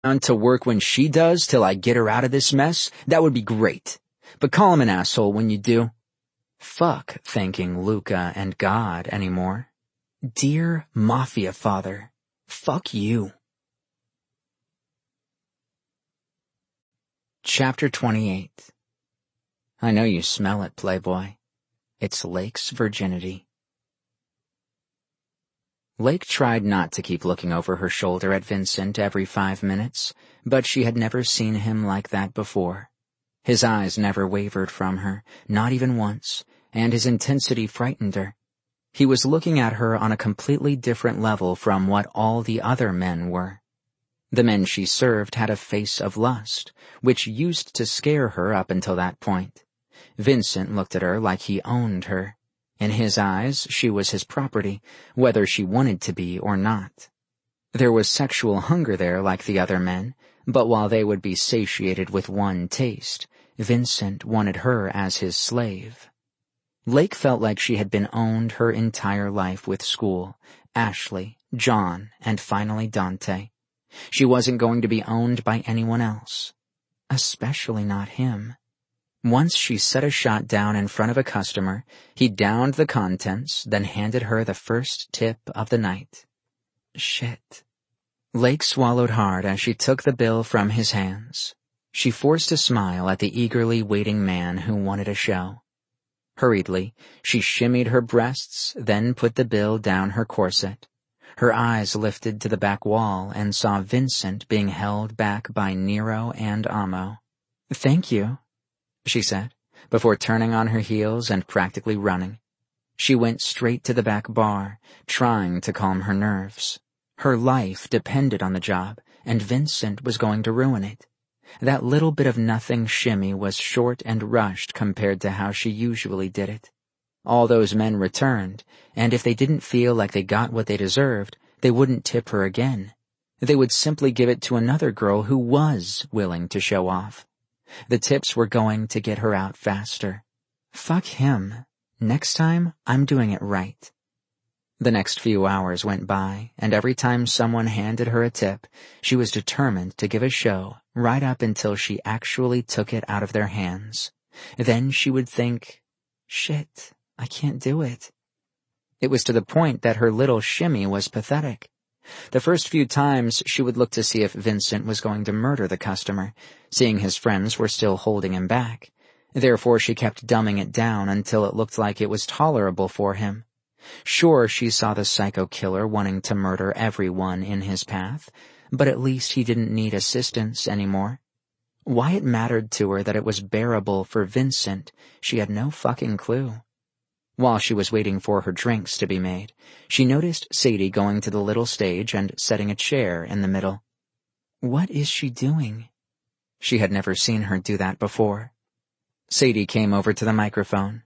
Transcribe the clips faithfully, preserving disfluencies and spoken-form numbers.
to work when she does till I get her out of this mess, that would be great. But call him an asshole when you do. Fuck thanking Luca and God anymore. Dear Mafia Father, fuck you. Chapter twenty-eight. I know you smell it, Playboy. It's Lake's virginity. Lake tried not to keep looking over her shoulder at Vincent every five minutes, but she had never seen him like that before. His eyes never wavered from her, not even once, and his intensity frightened her. He was looking at her on a completely different level from what all the other men were. The men she served had a face of lust, which used to scare her up until that point. Vincent looked at her like he owned her. In his eyes, she was his property, whether she wanted to be or not. There was sexual hunger there like the other men, but while they would be satiated with one taste, Vincent wanted her as his slave. Lake felt like she had been owned her entire life with school, Ashley, John, and finally Dante. She wasn't going to be owned by anyone else, especially not him. Once she set a shot down in front of a customer, he downed the contents, then handed her the first tip of the night. Shit. Lake swallowed hard as she took the bill from his hands. She forced a smile at the eagerly waiting man who wanted a show. Hurriedly, she shimmied her breasts, then put the bill down her corset. Her eyes lifted to the back wall and saw Vincent being held back by Nero and Amo. "Thank you," she said, before turning on her heels and practically running. She went straight to the back bar, trying to calm her nerves. Her life depended on the job, and Vincent was going to ruin it. That little bit of nothing shimmy was short and rushed compared to how she usually did it. All those men returned, and if they didn't feel like they got what they deserved, they wouldn't tip her again. They would simply give it to another girl who was willing to show off. The tips were going to get her out faster. Fuck him. Next time, I'm doing it right. The next few hours went by, and every time someone handed her a tip, she was determined to give a show right up until she actually took it out of their hands. Then she would think, shit, I can't do it. It was to the point that her little shimmy was pathetic. The first few times she would look to see if Vincent was going to murder the customer, seeing his friends were still holding him back. Therefore she kept dumbing it down until it looked like it was tolerable for him. Sure, she saw the psycho killer wanting to murder everyone in his path, but at least he didn't need assistance anymore. Why it mattered to her that it was bearable for Vincent, she had no fucking clue. While she was waiting for her drinks to be made, she noticed Sadie going to the little stage and setting a chair in the middle. What is she doing? She had never seen her do that before. Sadie came over to the microphone.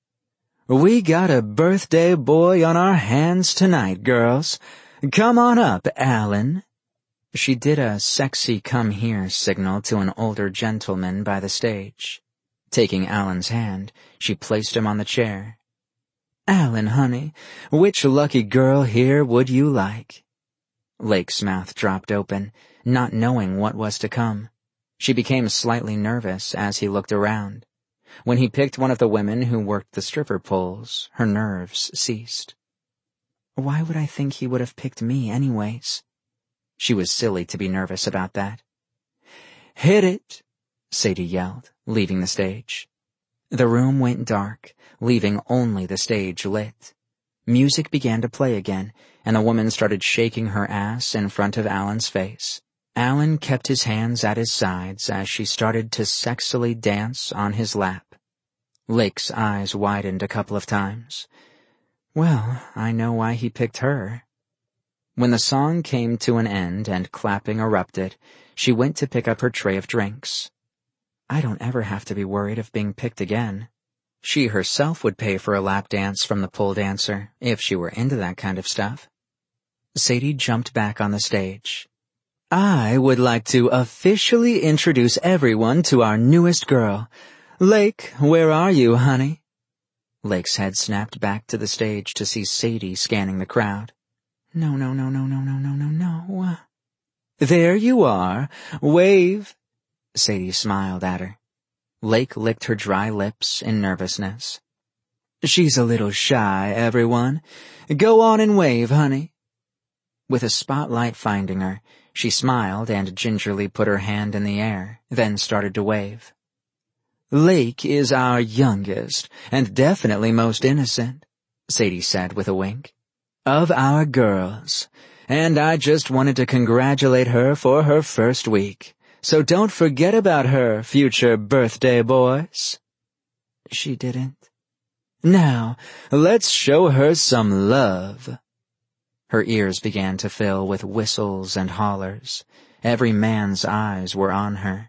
"We got a birthday boy on our hands tonight, girls. Come on up, Alan." She did a sexy come here signal to an older gentleman by the stage. Taking Alan's hand, she placed him on the chair. "Alan, honey, which lucky girl here would you like?" Lake's mouth dropped open, not knowing what was to come. She became slightly nervous as he looked around. When he picked one of the women who worked the stripper poles, her nerves ceased. Why would I think he would have picked me anyways? She was silly to be nervous about that. "Hit it," Sadie yelled, leaving the stage. The room went dark, leaving only the stage lit. Music began to play again, and the woman started shaking her ass in front of Alan's face. Alan kept his hands at his sides as she started to sexily dance on his lap. Lake's eyes widened a couple of times. Well, I know why he picked her. When the song came to an end and clapping erupted, she went to pick up her tray of drinks. I don't ever have to be worried of being picked again. She herself would pay for a lap dance from the pole dancer, if she were into that kind of stuff. Sadie jumped back on the stage. I would like to officially introduce everyone to our newest girl. Lake, where are you, honey? Lake's head snapped back to the stage to see Sadie scanning the crowd. No, no, no, no, no, no, no, no, no. There you are. Wave. Sadie smiled at her. Lake licked her dry lips in nervousness. She's a little shy, everyone. Go on and wave, honey. With a spotlight finding her, she smiled and gingerly put her hand in the air, then started to wave. Lake is our youngest, and definitely most innocent, Sadie said with a wink, of our girls, and I just wanted to congratulate her for her first week, so don't forget about her, future birthday boys. She didn't. Now, let's show her some love. Her ears began to fill with whistles and hollers. Every man's eyes were on her.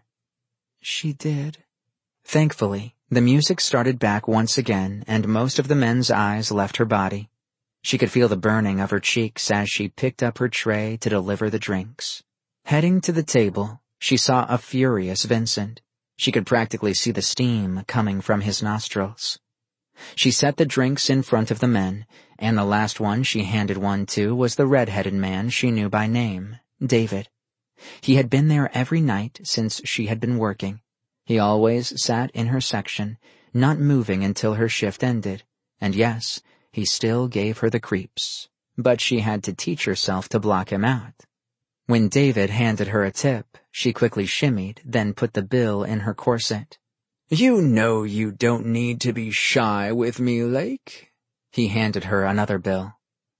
She did. Thankfully, the music started back once again, and most of the men's eyes left her body. She could feel the burning of her cheeks as she picked up her tray to deliver the drinks. Heading to the table, she saw a furious Vincent. She could practically see the steam coming from his nostrils. She set the drinks in front of the men, and the last one she handed one to was the red-headed man she knew by name, David. He had been there every night since she had been working. He always sat in her section, not moving until her shift ended, and yes, he still gave her the creeps, but she had to teach herself to block him out. When David handed her a tip, she quickly shimmied, then put the bill in her corset. You know you don't need to be shy with me, Lake. He handed her another bill.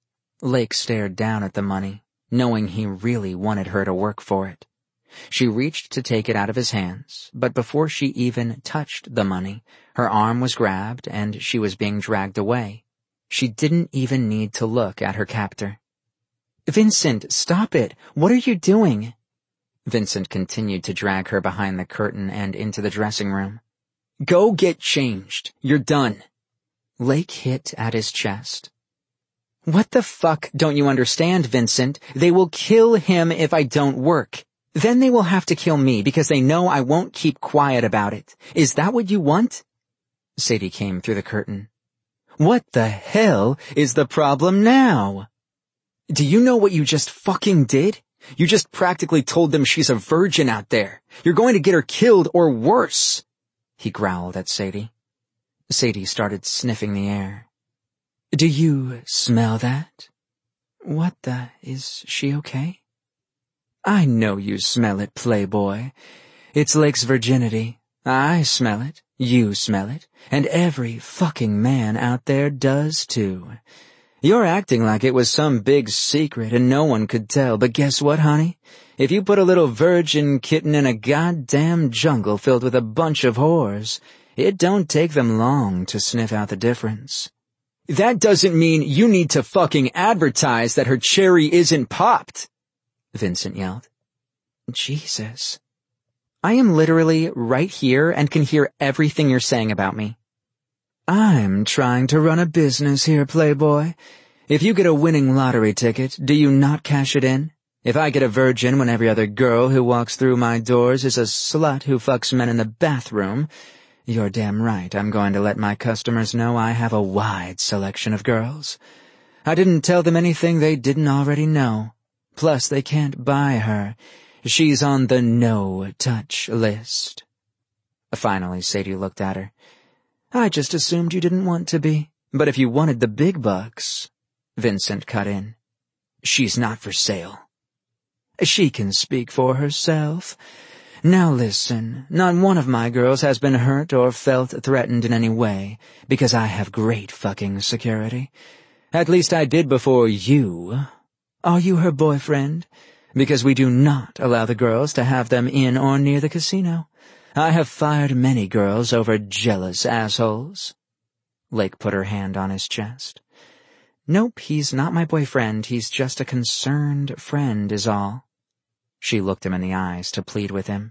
Lake stared down at the money, knowing he really wanted her to work for it. She reached to take it out of his hands, but before she even touched the money, her arm was grabbed and she was being dragged away. She didn't even need to look at her captor. Vincent, stop it! What are you doing? Vincent continued to drag her behind the curtain and into the dressing room. Go get changed. You're done. Lake hit at his chest. What the fuck don't you understand, Vincent? They will kill him if I don't work. Then they will have to kill me because they know I won't keep quiet about it. Is that what you want? Sadie came through the curtain. What the hell is the problem now? Do you know what you just fucking did? You just practically told them she's a virgin out there. You're going to get her killed or worse. He growled at Sadie. Sadie started sniffing the air. Do you smell that? What the, is she okay? I know you smell it, playboy. It's Lake's virginity. I smell it, you smell it, and every fucking man out there does too. You're acting like it was some big secret and no one could tell, but guess what, honey? If you put a little virgin kitten in a goddamn jungle filled with a bunch of whores, it don't take them long to sniff out the difference. That doesn't mean you need to fucking advertise that her cherry isn't popped, Vincent yelled. Jesus. I am literally right here and can hear everything you're saying about me. I'm trying to run a business here, playboy. If you get a winning lottery ticket, do you not cash it in? If I get a virgin when every other girl who walks through my doors is a slut who fucks men in the bathroom, you're damn right I'm going to let my customers know I have a wide selection of girls. I didn't tell them anything they didn't already know. Plus, they can't buy her. She's on the no-touch list. Finally, Sadie looked at her. I just assumed you didn't want to be. But if you wanted the big bucks, Vincent cut in. She's not for sale. She can speak for herself. Now listen, not one of my girls has been hurt or felt threatened in any way, because I have great fucking security. At least I did before you. Are you her boyfriend? Because we do not allow the girls to have them in or near the casino. I have fired many girls over jealous assholes. Lake put her hand on his chest. Nope, he's not my boyfriend. He's just a concerned friend is all. She looked him in the eyes to plead with him.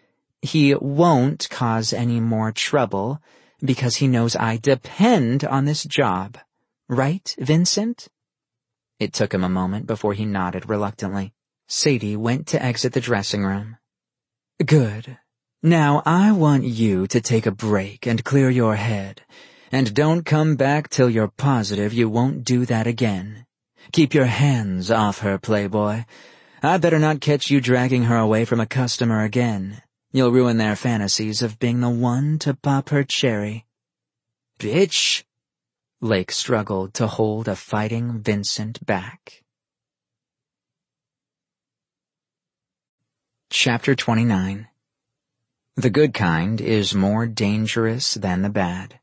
He won't cause any more trouble because he knows I depend on this job. Right, Vincent? It took him a moment before he nodded reluctantly. Sadie went to exit the dressing room. Good. Now I want you to take a break and clear your head. And don't come back till you're positive you won't do that again. Keep your hands off her, playboy. I better not catch you dragging her away from a customer again. You'll ruin their fantasies of being the one to pop her cherry. Bitch! Lake struggled to hold a fighting Vincent back. Chapter twenty-nine. The good kind is more dangerous than the bad.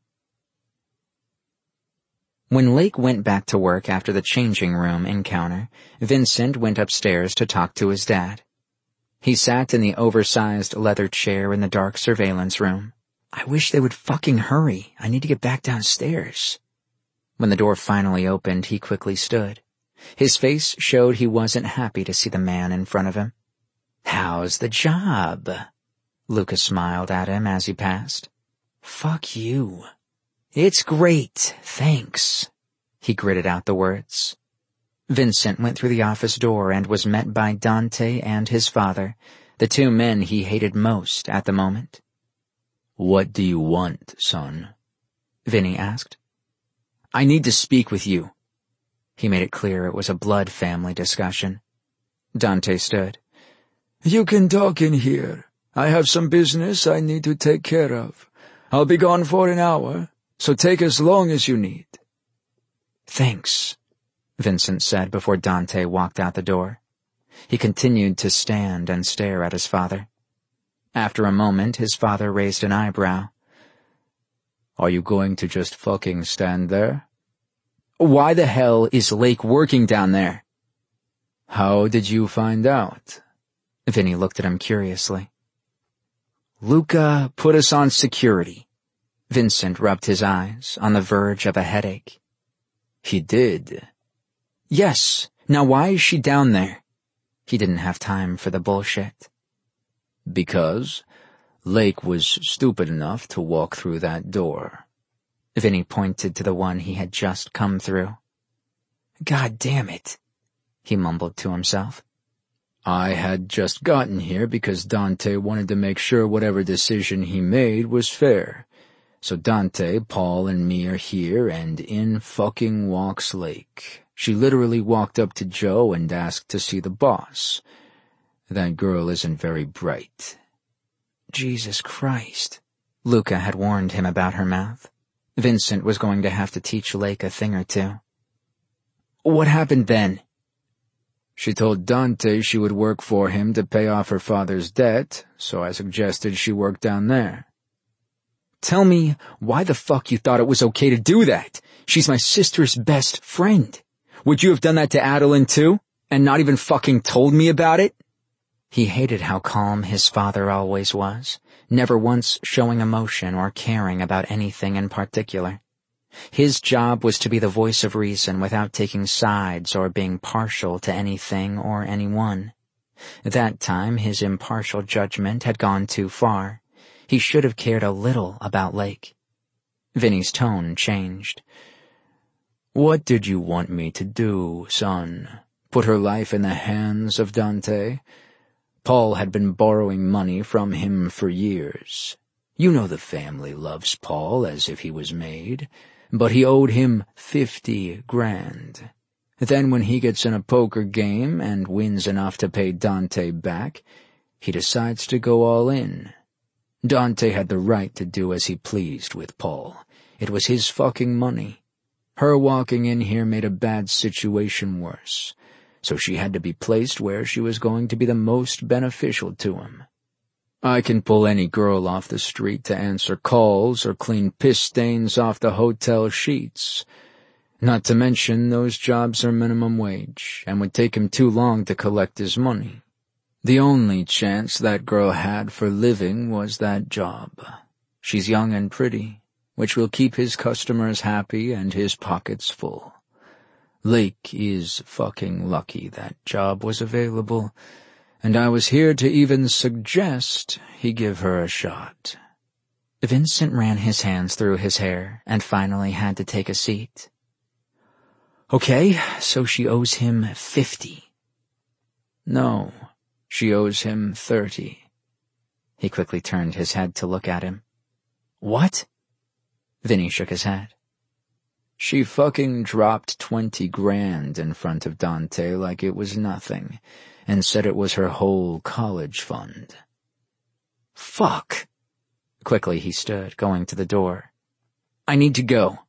When Lake went back to work after the changing room encounter, Vincent went upstairs to talk to his dad. He sat in the oversized leather chair in the dark surveillance room. I wish they would fucking hurry. I need to get back downstairs. When the door finally opened, he quickly stood. His face showed he wasn't happy to see the man in front of him. How's the job? Lucas smiled at him as he passed. Fuck you. It's great, thanks. He gritted out the words. Vincent went through the office door and was met by Dante and his father, the two men he hated most at the moment. What do you want, son? Vinny asked. I need to speak with you. He made it clear it was a blood family discussion. Dante stood. You can talk in here. I have some business I need to take care of. I'll be gone for an hour, so take as long as you need. Thanks, Vincent said before Dante walked out the door. He continued to stand and stare at his father. After a moment, his father raised an eyebrow. Are you going to just fucking stand there? Why the hell is Lake working down there? How did you find out? Vinny looked at him curiously. Luca put us on security. Vincent rubbed his eyes, on the verge of a headache. He did? Yes. Now why is she down there? He didn't have time for the bullshit. Because Lake was stupid enough to walk through that door. Vinny pointed to the one he had just come through. God damn it, he mumbled to himself. I had just gotten here because Dante wanted to make sure whatever decision he made was fair. So Dante, Paul, and me are here, and in fucking walks Lake. She literally walked up to Joe and asked to see the boss. That girl isn't very bright. Jesus Christ. Luca had warned him about her mouth. Vincent was going to have to teach Lake a thing or two. What happened then? She told Dante she would work for him to pay off her father's debt, so I suggested she work down there. Tell me why the fuck you thought it was okay to do that. She's my sister's best friend. Would you have done that to Adeline too, and not even fucking told me about it? He hated how calm his father always was, never once showing emotion or caring about anything in particular. His job was to be the voice of reason without taking sides or being partial to anything or anyone. That time his impartial judgment had gone too far. He should have cared a little about Lake. Vinny's tone changed. What did you want me to do, son? Put her life in the hands of Dante? Paul had been borrowing money from him for years. You know the family loves Paul as if he was made, but he owed him fifty grand. Then when he gets in a poker game and wins enough to pay Dante back, he decides to go all in. Dante had the right to do as he pleased with Paul. It was his fucking money. Her walking in here made a bad situation worse, so she had to be placed where she was going to be the most beneficial to him. I can pull any girl off the street to answer calls or clean piss stains off the hotel sheets. Not to mention those jobs are minimum wage and would take him too long to collect his money. The only chance that girl had for living was that job. She's young and pretty, which will keep his customers happy and his pockets full. Lake is fucking lucky that job was available, and I was here to even suggest he give her a shot. Vincent ran his hands through his hair and finally had to take a seat. Okay, so she owes him fifty. No, she owes him thirty. He quickly turned his head to look at him. What? Vinny shook his head. She fucking dropped twenty grand in front of Dante like it was nothing, and said it was her whole college fund. Fuck. Quickly he stood, going to the door. I need to go.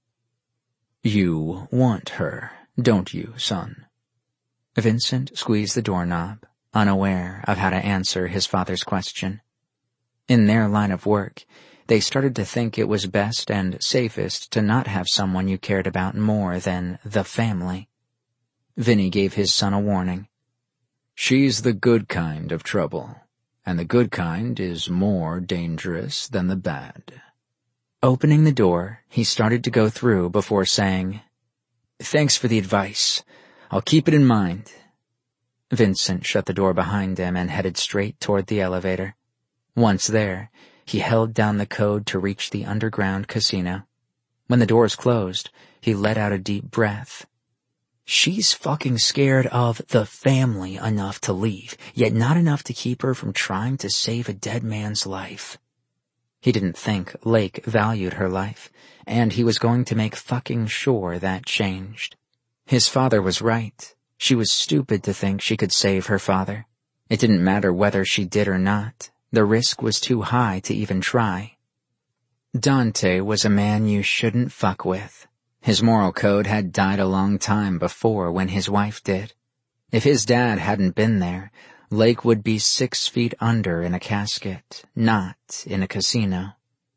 You want her, don't you, son? Vincent squeezed the doorknob, unaware of how to answer his father's question. In their line of work, they started to think it was best and safest to not have someone you cared about more than the family. Vinny gave his son a warning. She's the good kind of trouble, and the good kind is more dangerous than the bad. Opening the door, he started to go through before saying, Thanks for the advice. I'll keep it in mind. Vincent shut the door behind him and headed straight toward the elevator. Once there, he held down the code to reach the underground casino. When the doors closed, he let out a deep breath. She's fucking scared of the family enough to leave, yet not enough to keep her from trying to save a dead man's life. He didn't think Lake valued her life, and he was going to make fucking sure that changed. His father was right. She was stupid to think she could save her father. It didn't matter whether she did or not. The risk was too high to even try. Dante was a man you shouldn't fuck with. His moral code had died a long time before when his wife did. If his dad hadn't been there, Lake would be six feet under in a casket, not in a casino.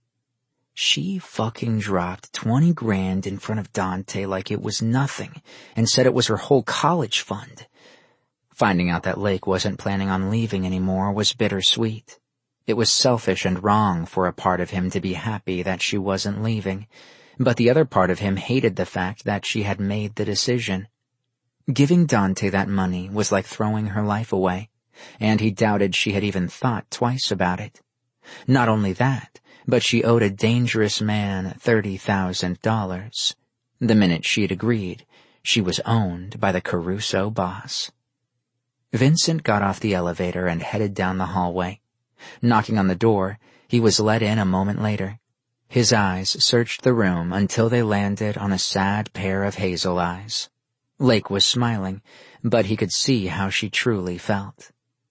She fucking dropped twenty grand in front of Dante like it was nothing and said it was her whole college fund. Finding out that Lake wasn't planning on leaving anymore was bittersweet. It was selfish and wrong for a part of him to be happy that she wasn't leaving, but the other part of him hated the fact that she had made the decision. Giving Dante that money was like throwing her life away, and he doubted she had even thought twice about it. Not only that, but she owed a dangerous man thirty thousand dollars. The minute she'd agreed, she was owned by the Caruso boss. Vincent got off the elevator and headed down the hallway. Knocking on the door, he was let in a moment later. His eyes searched the room until they landed on a sad pair of hazel eyes. Lake was smiling, but he could see how she truly felt.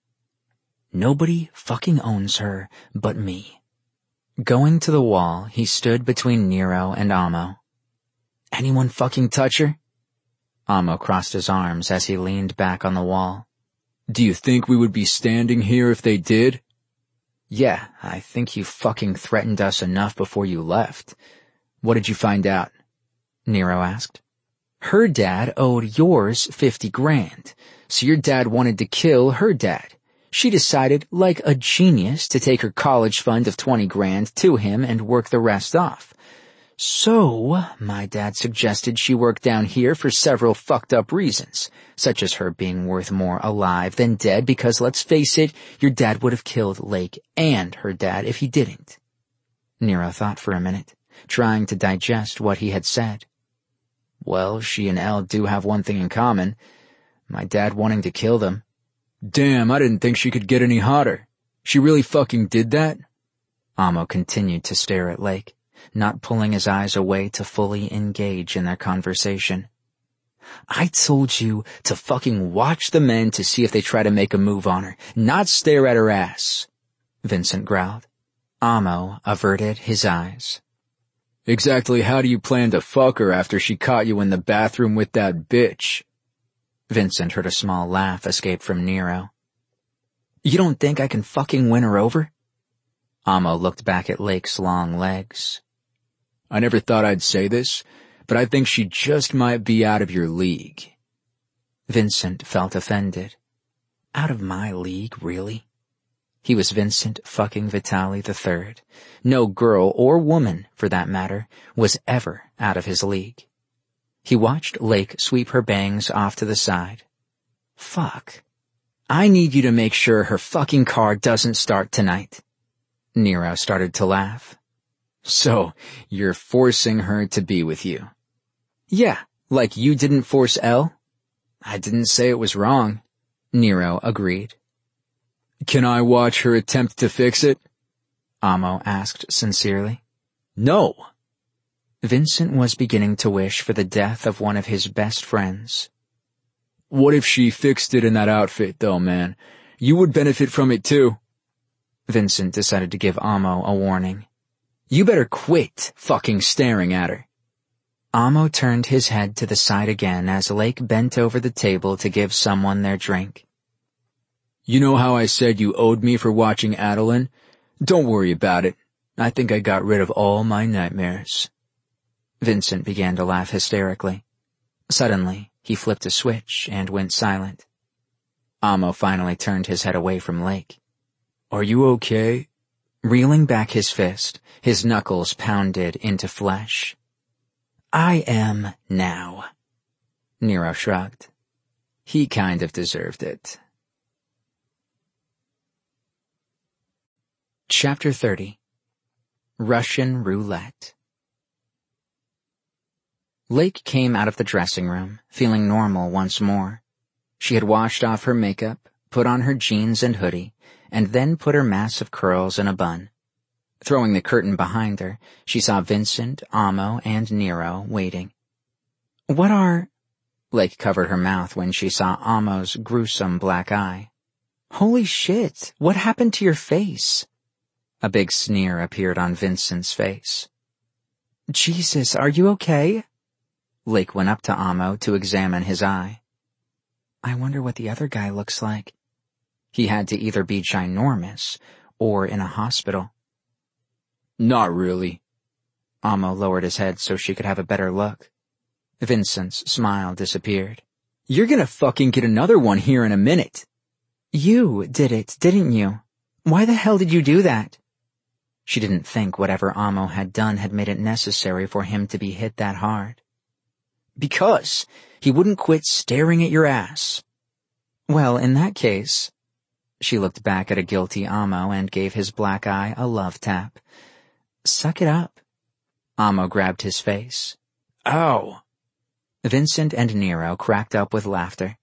Nobody fucking owns her but me. Going to the wall, he stood between Nero and Amo. Anyone fucking touch her? Amo crossed his arms as he leaned back on the wall. Do you think we would be standing here if they did? Yeah, I think you fucking threatened us enough before you left. What did you find out? Nero asked. Her dad owed yours fifty grand, so your dad wanted to kill her dad. She decided, like a genius, to take her college fund of twenty grand to him and work the rest off. So, my dad suggested she work down here for several fucked up reasons, such as her being worth more alive than dead because, let's face it, your dad would have killed Lake and her dad if he didn't. Nero thought for a minute, trying to digest what he had said. Well, she and Elle do have one thing in common, my dad wanting to kill them. Damn, I didn't think she could get any hotter. She really fucking did that? Amo continued to stare at Lake, not pulling his eyes away to fully engage in their conversation. I told you to fucking watch the men to see if they try to make a move on her, not stare at her ass, Vincent growled. Amo averted his eyes. Exactly how do you plan to fuck her after she caught you in the bathroom with that bitch? Vincent heard a small laugh escape from Nero. You don't think I can fucking win her over? Amo looked back at Lake's long legs. I never thought I'd say this, but I think she just might be out of your league. Vincent felt offended. Out of my league, really? He was Vincent fucking Vitali the Third. No girl, or woman, for that matter, was ever out of his league. He watched Lake sweep her bangs off to the side. Fuck. I need you to make sure her fucking car doesn't start tonight. Nero started to laugh. So, you're forcing her to be with you? Yeah, like you didn't force Elle? I didn't say it was wrong. Nero agreed. Can I watch her attempt to fix it? Amo asked sincerely. No. Vincent was beginning to wish for the death of one of his best friends. What if she fixed it in that outfit, though, man? You would benefit from it, too. Vincent decided to give Amo a warning. You better quit fucking staring at her. Amo turned his head to the side again as Lake bent over the table to give someone their drink. You know how I said you owed me for watching Adeline? Don't worry about it. I think I got rid of all my nightmares. Vincent began to laugh hysterically. Suddenly, he flipped a switch and went silent. Amo finally turned his head away from Lake. Are you okay? Reeling back his fist, his knuckles pounded into flesh. I am now. Nero shrugged. He kind of deserved it. Chapter thirty. Russian Roulette. Lake came out of the dressing room, feeling normal once more. She had washed off her makeup, put on her jeans and hoodie, and then put her mass of curls in a bun. Throwing the curtain behind her, she saw Vincent, Amo, and Nero waiting. What are... Lake covered her mouth when she saw Amo's gruesome black eye. Holy shit, what happened to your face? A big sneer appeared on Vincent's face. Jesus, are you okay? Lake went up to Amo to examine his eye. I wonder what the other guy looks like. He had to either be ginormous or in a hospital. Not really. Amo lowered his head so she could have a better look. Vincent's smile disappeared. You're gonna fucking get another one here in a minute. You did it, didn't you? Why the hell did you do that? She didn't think whatever Amo had done had made it necessary for him to be hit that hard. Because he wouldn't quit staring at your ass. Well, in that case... She looked back at a guilty Amo and gave his black eye a love tap. Suck it up. Amo grabbed his face. Ow. Vincent and Nero cracked up with laughter.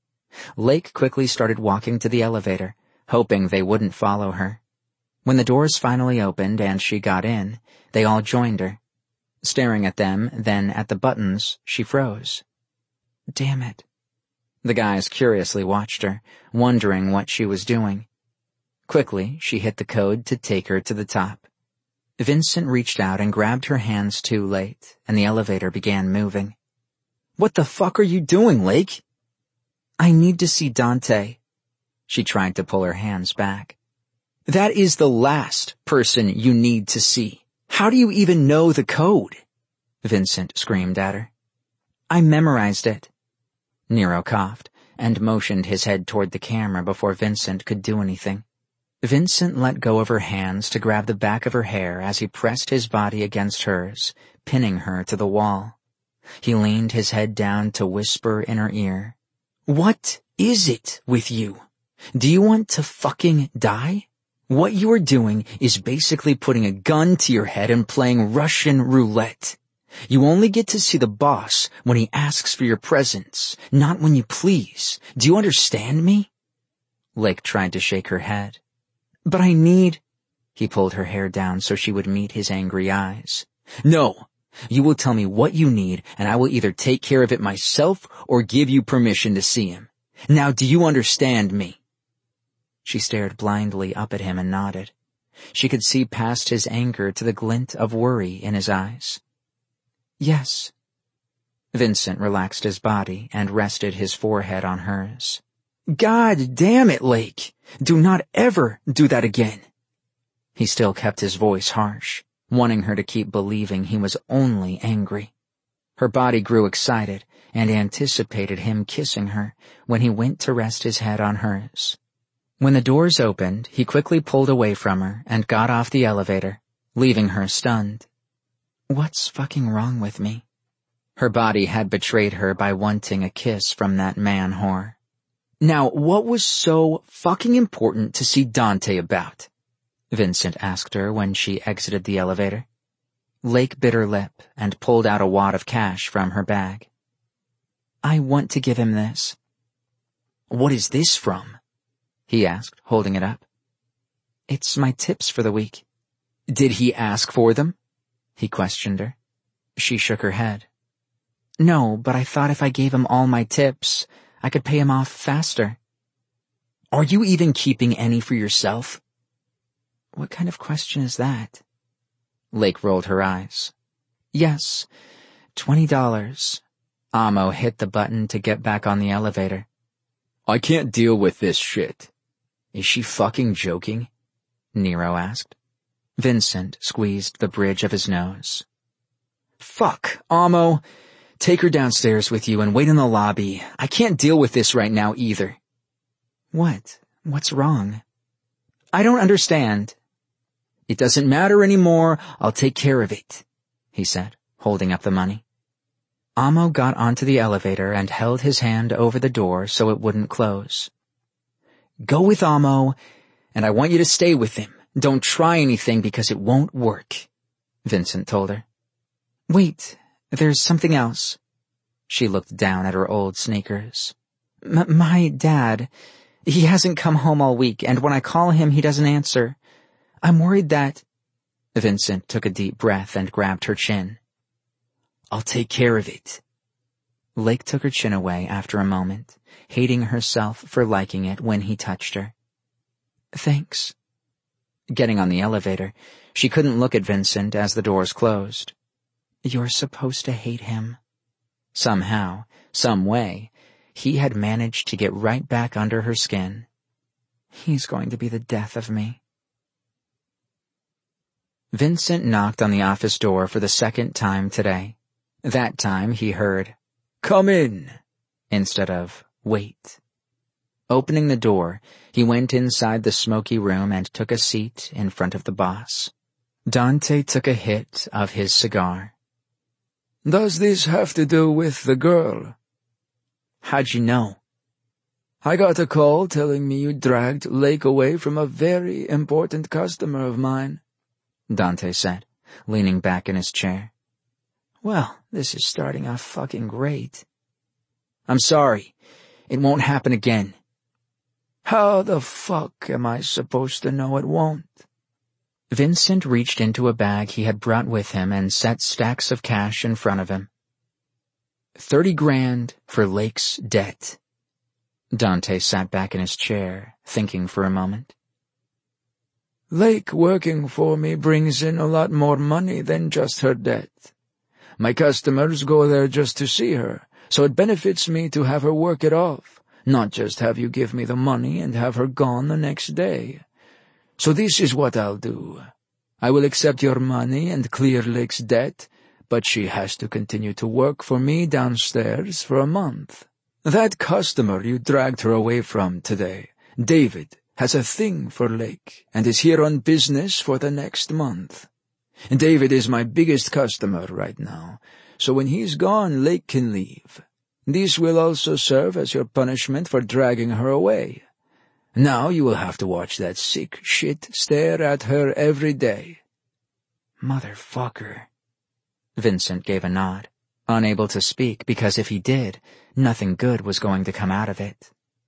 Lake quickly started walking to the elevator, hoping they wouldn't follow her. When the doors finally opened and she got in, they all joined her. Staring at them, then at the buttons, she froze. Damn it. The guys curiously watched her, wondering what she was doing. Quickly, she hit the code to take her to the top. Vincent reached out and grabbed her hands too late, and the elevator began moving. What the fuck are you doing, Lake? I need to see Dante. She tried to pull her hands back. That is the last person you need to see. How do you even know the code? Vincent screamed at her. I memorized it. Nero coughed and motioned his head toward the camera before Vincent could do anything. Vincent let go of her hands to grab the back of her hair as he pressed his body against hers, pinning her to the wall. He leaned his head down to whisper in her ear. What is it with you? Do you want to fucking die? What you are doing is basically putting a gun to your head and playing Russian roulette. You only get to see the boss when he asks for your presence, not when you please. Do you understand me? Lake tried to shake her head. But I need... He pulled her hair down so she would meet his angry eyes. No, you will tell me what you need and I will either take care of it myself or give you permission to see him. Now do you understand me? She stared blindly up at him and nodded. She could see past his anger to the glint of worry in his eyes. Yes. Vincent relaxed his body and rested his forehead on hers. God damn it, Lake. Do not ever do that again. He still kept his voice harsh, wanting her to keep believing he was only angry. Her body grew excited and anticipated him kissing her when he went to rest his head on hers. When the doors opened, he quickly pulled away from her and got off the elevator, leaving her stunned. What's fucking wrong with me? Her body had betrayed her by wanting a kiss from that man whore. Now, what was so fucking important to see Dante about? Vincent asked her when she exited the elevator. Lake bit her lip and pulled out a wad of cash from her bag. I want to give him this. What is this from? He asked, holding it up. It's my tips for the week. Did he ask for them? He questioned her. She shook her head. No, but I thought if I gave him all my tips, I could pay him off faster. Are you even keeping any for yourself? What kind of question is that? Lake rolled her eyes. Yes, twenty dollars. Amo hit the button to get back on the elevator. I can't deal with this shit. Is she fucking joking? Nero asked. Vincent squeezed the bridge of his nose. Fuck, Amo. Take her downstairs with you and wait in the lobby. I can't deal with this right now either. What? What's wrong? I don't understand. It doesn't matter anymore. I'll take care of it, he said, holding up the money. Amo got onto the elevator and held his hand over the door so it wouldn't close. Go with Amo, and I want you to stay with him. Don't try anything because it won't work, Vincent told her. Wait, there's something else. She looked down at her old sneakers. M- my dad, he hasn't come home all week, and when I call him, he doesn't answer. I'm worried that... Vincent took a deep breath and grabbed her chin. I'll take care of it. Lake took her chin away after a moment, hating herself for liking it when he touched her. Thanks. Getting on the elevator, she couldn't look at Vincent as the doors closed. You're supposed to hate him. Somehow, some way, he had managed to get right back under her skin. He's going to be the death of me. Vincent knocked on the office door for the second time today. That time he heard, "Come in," instead of, "Wait." Opening the door, he went inside the smoky room and took a seat in front of the boss. Dante took a hit of his cigar. Does this have to do with the girl? How'd you know? I got a call telling me you dragged Lake away from a very important customer of mine, Dante said, leaning back in his chair. Well, this is starting off fucking great. I'm sorry. It won't happen again. How the fuck am I supposed to know it won't? Vincent reached into a bag he had brought with him and set stacks of cash in front of him. Thirty grand for Lake's debt. Dante sat back in his chair, thinking for a moment. Lake working for me brings in a lot more money than just her debt. My customers go there just to see her, so it benefits me to have her work it off, not just have you give me the money and have her gone the next day. So this is what I'll do. I will accept your money and clear Lake's debt, but she has to continue to work for me downstairs for a month. That customer you dragged her away from today, David, has a thing for Lake and is here on business for the next month. David is my biggest customer right now, so when he's gone, Lake can leave. This will also serve as your punishment for dragging her away. Now you will have to watch that sick shit stare at her every day. Motherfucker. Vincent gave a nod, unable to speak because if he did, nothing good was going to come out of it.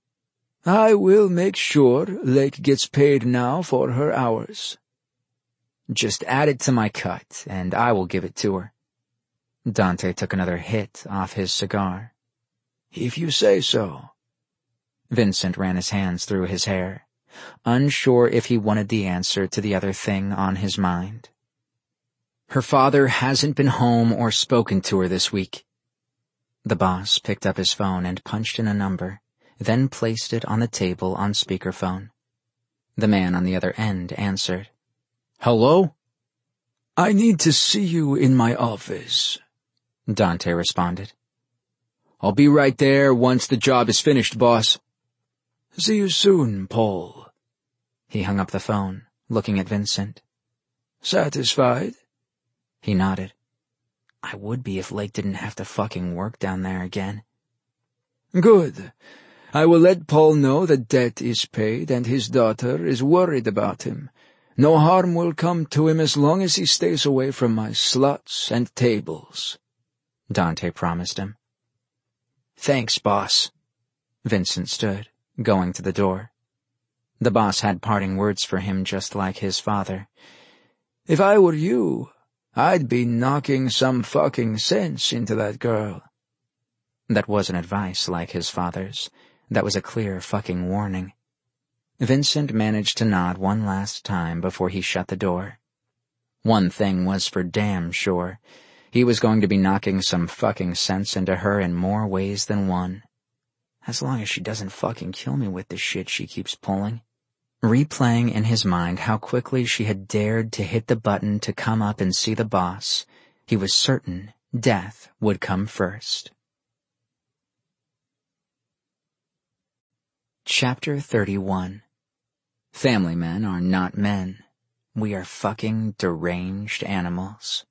I will make sure Lake gets paid now for her hours. Just add it to my cut, and I will give it to her. Dante took another hit off his cigar. If you say so. Vincent ran his hands through his hair, unsure if he wanted the answer to the other thing on his mind. Her father hasn't been home or spoken to her this week. The boss picked up his phone and punched in a number, then placed it on the table on speakerphone. The man on the other end answered. Hello? I need to see you in my office, Dante responded. I'll be right there once the job is finished, boss. See you soon, Paul. He hung up the phone, looking at Vincent. Satisfied? He nodded. I would be if Lake didn't have to fucking work down there again. Good. I will let Paul know the debt is paid and his daughter is worried about him. No harm will come to him as long as he stays away from my sluts and tables, Dante promised him. Thanks, boss. Vincent stood, going to the door. The boss had parting words for him just like his father. If I were you, I'd be knocking some fucking sense into that girl. That wasn't advice like his father's. That was a clear fucking warning. Vincent managed to nod one last time before he shut the door. One thing was for damn sure. He was going to be knocking some fucking sense into her in more ways than one. As long as she doesn't fucking kill me with the shit she keeps pulling. Replaying in his mind how quickly she had dared to hit the button to come up and see the boss, he was certain death would come first. Chapter thirty-one. Family men are not men. We are fucking deranged animals.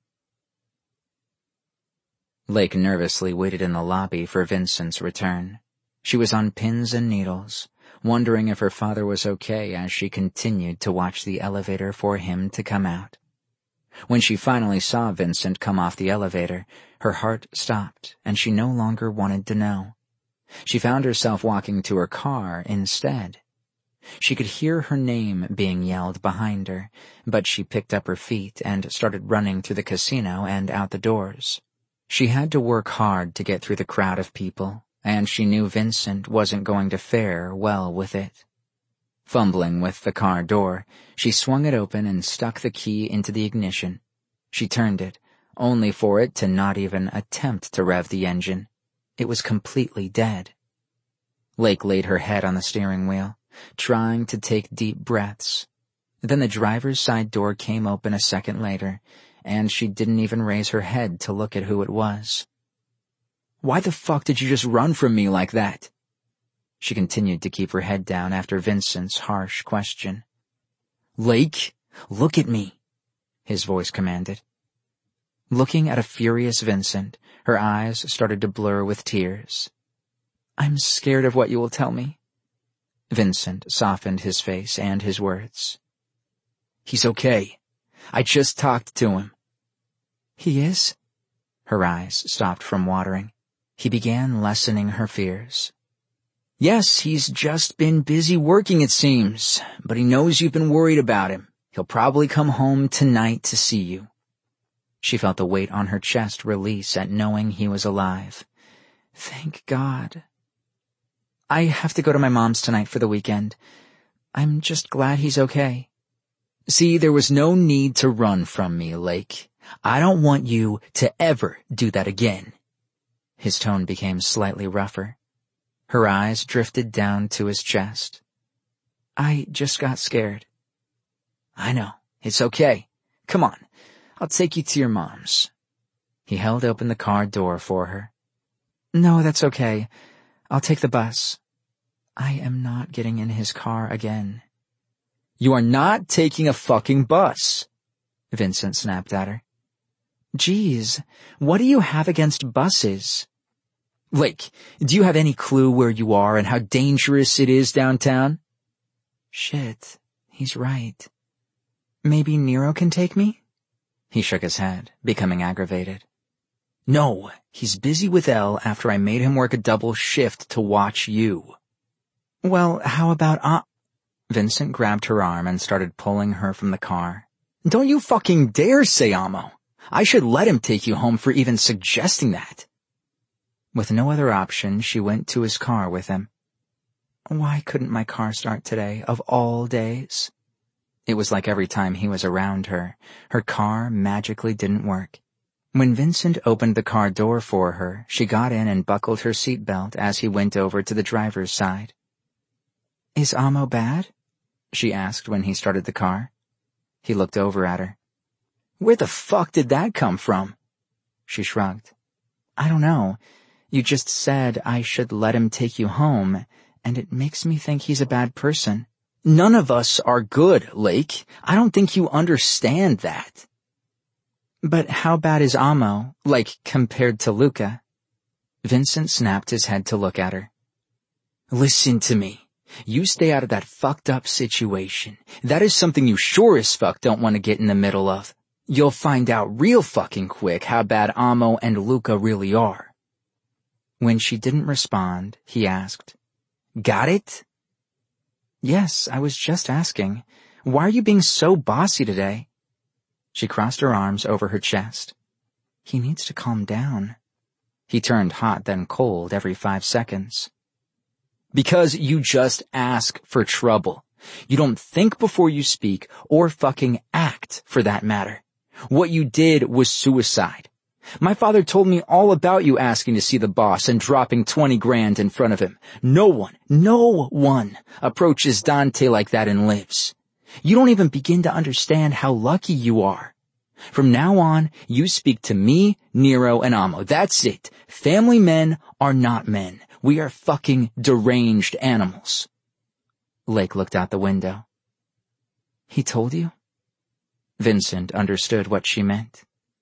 Lake nervously waited in the lobby for Vincent's return. She was on pins and needles, wondering if her father was okay as she continued to watch the elevator for him to come out. When she finally saw Vincent come off the elevator, her heart stopped and she no longer wanted to know. She found herself walking to her car instead. She could hear her name being yelled behind her, but she picked up her feet and started running through the casino and out the doors. She had to work hard to get through the crowd of people, and she knew Vincent wasn't going to fare well with it. Fumbling with the car door, she swung it open and stuck the key into the ignition. She turned it, only for it to not even attempt to rev the engine. It was completely dead. Lake laid her head on the steering wheel, trying to take deep breaths. Then the driver's side door came open a second later, and she didn't even raise her head to look at who it was. "Why the fuck did you just run from me like that?" She continued to keep her head down after Vincent's harsh question. "Lake, look at me," his voice commanded. Looking at a furious Vincent, her eyes started to blur with tears. "I'm scared of what you will tell me." Vincent softened his face and his words. "He's okay. I just talked to him." "He is?" Her eyes stopped from watering. He began lessening her fears. "Yes, he's just been busy working, it seems, but he knows you've been worried about him. He'll probably come home tonight to see you." She felt the weight on her chest release at knowing he was alive. Thank God. "I have to go to my mom's tonight for the weekend. I'm just glad he's okay." "See, there was no need to run from me, Lake. I don't want you to ever do that again." His tone became slightly rougher. Her eyes drifted down to his chest. "I just got scared." "I know. It's okay. Come on. I'll take you to your mom's." He held open the car door for her. "No, that's okay. I'll take the bus." I am not getting in his car again. "You are not taking a fucking bus," Vincent snapped at her. "Geez, what do you have against buses?" "Lake, do you have any clue where you are and how dangerous it is downtown?" "Shit, he's right. Maybe Nero can take me?" He shook his head, becoming aggravated. "No, he's busy with Elle after I made him work a double shift to watch you." "Well, how about uh... Vincent grabbed her arm and started pulling her from the car. "Don't you fucking dare say Amo. I should let him take you home for even suggesting that." With no other option, she went to his car with him. Why couldn't my car start today, of all days? It was like every time he was around her, her car magically didn't work. When Vincent opened the car door for her, she got in and buckled her seatbelt as he went over to the driver's side. "Is Amo bad?" she asked when he started the car. He looked over at her. "Where the fuck did that come from?" She shrugged. "I don't know. You just said I should let him take you home, and it makes me think he's a bad person." "None of us are good, Lake. I don't think you understand that." "But how bad is Amo, like, compared to Luca?" Vincent snapped his head to look at her. "Listen to me. You stay out of that fucked up situation. That is something you sure as fuck don't want to get in the middle of. You'll find out real fucking quick how bad Amo and Luca really are." When she didn't respond, he asked, "Got it?" "Yes, I was just asking. Why are you being so bossy today?" She crossed her arms over her chest. He needs to calm down. He turned hot then cold every five seconds. Because you just ask for trouble. You don't think before you speak, or fucking act, for that matter. What you did was suicide. My father told me all about you asking to see the boss and dropping twenty grand in front of him. No one, no one approaches Dante like that and lives. You don't even begin to understand how lucky you are. From now on, you speak to me, Nero, and Amo. That's it. Family men are not men. We are fucking deranged animals. Lake looked out the window. He told you? Vincent understood what she meant.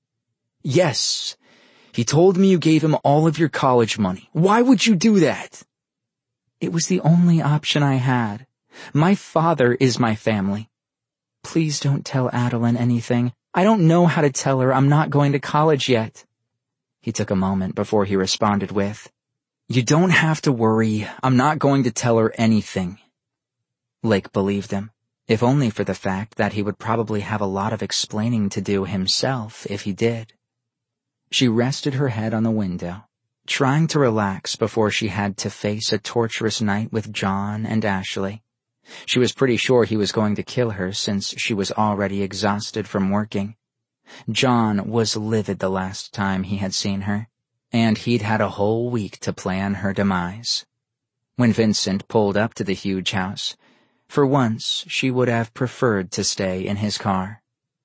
Yes. He told me you gave him all of your college money. Why would you do that? It was the only option I had. My father is my family. Please don't tell Adeline anything. I don't know how to tell her I'm not going to college yet. He took a moment before he responded with, You don't have to worry. I'm not going to tell her anything. Lake believed him, if only for the fact that he would probably have a lot of explaining to do himself if he did. She rested her head on the window, trying to relax before she had to face a torturous night with John and Ashley. She was pretty sure he was going to kill her since she was already exhausted from working. John was livid the last time he had seen her, and he'd had a whole week to plan her demise. When Vincent pulled up to the huge house, for once she would have preferred to stay in his car.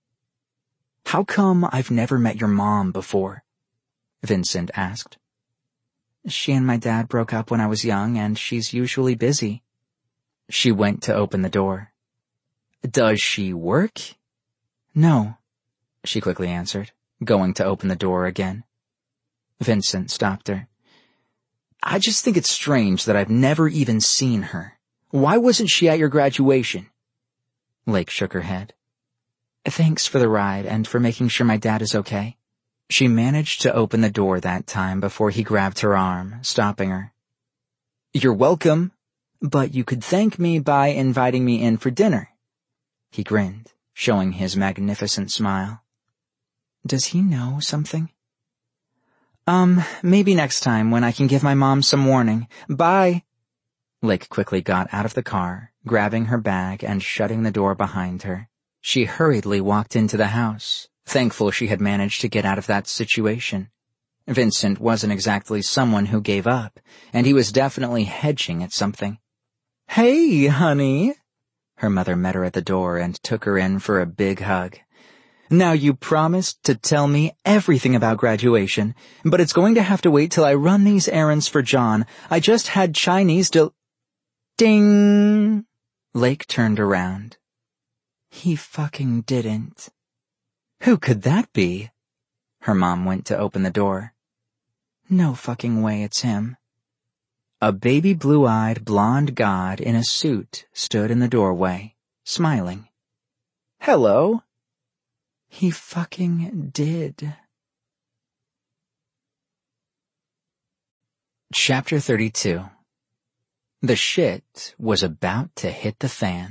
How come I've never met your mom before? Vincent asked. She and my dad broke up when I was young, and she's usually busy. She went to open the door. Does she work? No, she quickly answered, going to open the door again. Vincent stopped her. I just think it's strange that I've never even seen her. Why wasn't she at your graduation? Lake shook her head. Thanks for the ride and for making sure my dad is okay. She managed to open the door that time before he grabbed her arm, stopping her. You're welcome, but you could thank me by inviting me in for dinner. He grinned, showing his magnificent smile. Does he know something? Um, maybe next time when I can give my mom some warning. Bye. Lake quickly got out of the car, grabbing her bag and shutting the door behind her. She hurriedly walked into the house, thankful she had managed to get out of that situation. Vincent wasn't exactly someone who gave up, and he was definitely hedging at something. Hey, honey. Her mother met her at the door and took her in for a big hug. Now you promised to tell me everything about graduation, but it's going to have to wait till I run these errands for John. I just had Chinese del- Ding! Lake turned around. He fucking didn't. Who could that be? Her mom went to open the door. No fucking way it's him. A baby blue-eyed blonde god in a suit stood in the doorway, smiling. Hello. He fucking did. Chapter thirty-two. The shit was about to hit the fan.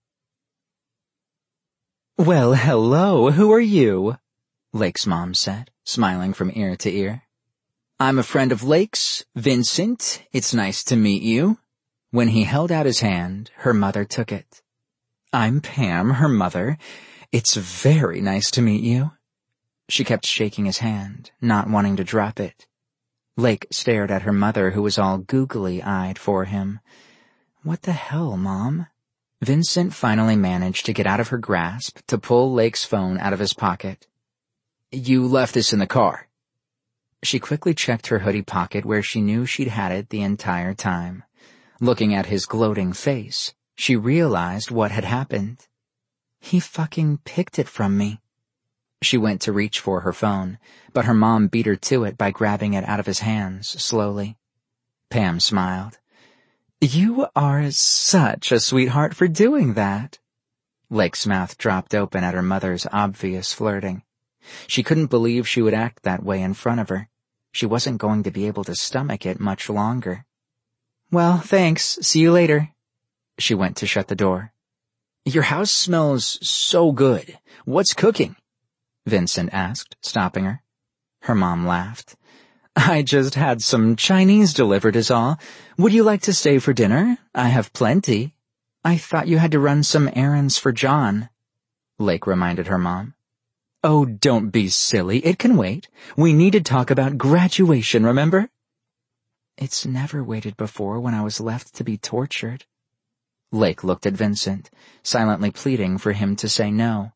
Well, hello, who are you? Lake's mom said, smiling from ear to ear. I'm a friend of Lake's, Vincent. It's nice to meet you. When he held out his hand, her mother took it. I'm Pam, her mother. It's very nice to meet you. She kept shaking his hand, not wanting to drop it. Lake stared at her mother, who was all googly-eyed for him. What the hell, Mom? Vincent finally managed to get out of her grasp to pull Lake's phone out of his pocket. You left this in the car. She quickly checked her hoodie pocket where she knew she'd had it the entire time. Looking at his gloating face, she realized what had happened. He fucking picked it from me. She went to reach for her phone, but her mom beat her to it by grabbing it out of his hands slowly. Pam smiled. You are such a sweetheart for doing that. Lake's mouth dropped open at her mother's obvious flirting. She couldn't believe she would act that way in front of her. She wasn't going to be able to stomach it much longer. Well, thanks. See you later. She went to shut the door. Your house smells so good. What's cooking? Vincent asked, stopping her. Her mom laughed. I just had some Chinese delivered is all. Would you like to stay for dinner? I have plenty. I thought you had to run some errands for John, Lake reminded her mom. Oh, don't be silly. It can wait. We need to talk about graduation, remember? It's never waited before when I was left to be tortured. Lake looked at Vincent, silently pleading for him to say no.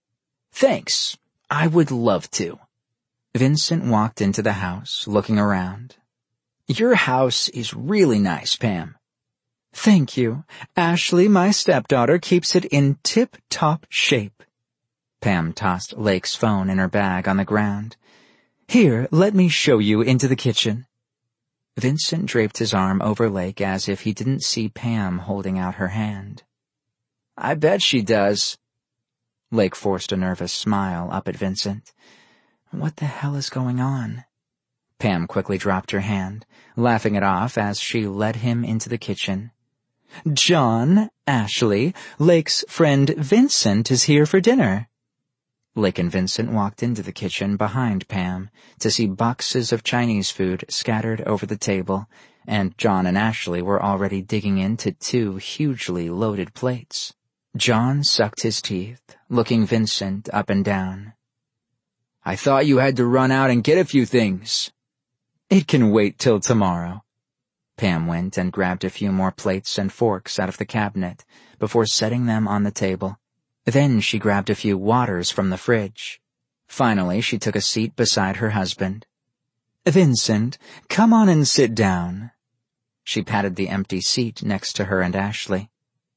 Thanks. I would love to. Vincent walked into the house, looking around. Your house is really nice, Pam. Thank you. Ashley, my stepdaughter, keeps it in tip-top shape. Pam tossed Lake's phone in her bag on the ground. Here, let me show you into the kitchen. Vincent draped his arm over Lake as if he didn't see Pam holding out her hand. I bet she does. Lake forced a nervous smile up at Vincent. What the hell is going on? Pam quickly dropped her hand, laughing it off as she led him into the kitchen. John, Ashley, Lake's friend Vincent is here for dinner. Lake and Vincent walked into the kitchen behind Pam to see boxes of Chinese food scattered over the table, and John and Ashley were already digging into two hugely loaded plates. John sucked his teeth, looking Vincent up and down. I thought you had to run out and get a few things. It can wait till tomorrow. Pam went and grabbed a few more plates and forks out of the cabinet before setting them on the table. Then she grabbed a few waters from the fridge. Finally, she took a seat beside her husband. Vincent, come on and sit down. She patted the empty seat next to her and Ashley.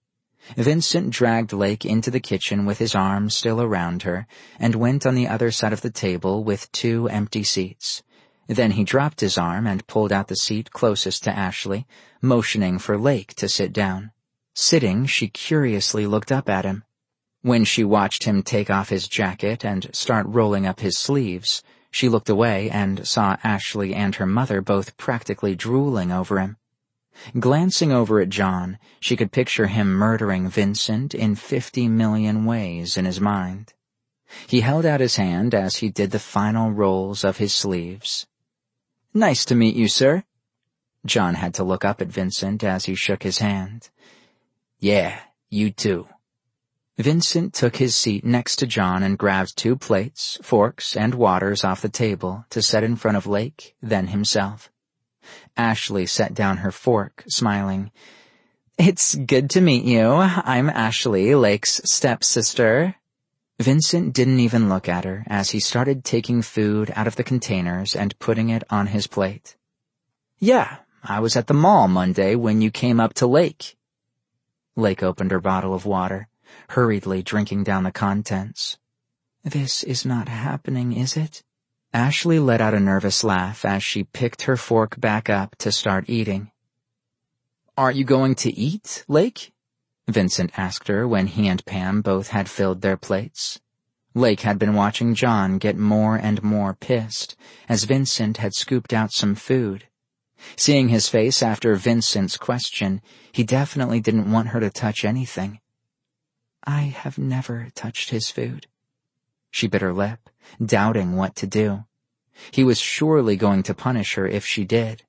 Vincent dragged Lake into the kitchen with his arm still around her and went on the other side of the table with two empty seats. Then he dropped his arm and pulled out the seat closest to Ashley, motioning for Lake to sit down. Sitting, she curiously looked up at him. When she watched him take off his jacket and start rolling up his sleeves, she looked away and saw Ashley and her mother both practically drooling over him. Glancing over at John, she could picture him murdering Vincent in fifty million ways in his mind. He held out his hand as he did the final rolls of his sleeves. Nice to meet you, sir. John had to look up at Vincent as he shook his hand. Yeah, you too. Vincent took his seat next to John and grabbed two plates, forks, and waters off the table to set in front of Lake, then himself. Ashley set down her fork, smiling. It's good to meet you. I'm Ashley, Lake's stepsister. Vincent didn't even look at her as he started taking food out of the containers and putting it on his plate. Yeah, I was at the mall Monday when you came up to Lake. Lake opened her bottle of water, hurriedly drinking down the contents. This is not happening, is it? Ashley let out a nervous laugh as she picked her fork back up to start eating. Aren't you going to eat, Lake? Vincent asked her when he and Pam both had filled their plates. Lake had been watching John get more and more pissed as Vincent had scooped out some food. Seeing his face after Vincent's question, he definitely didn't want her to touch anything. I have never touched his food. She bit her lip, doubting what to do. He was surely going to punish her if she did.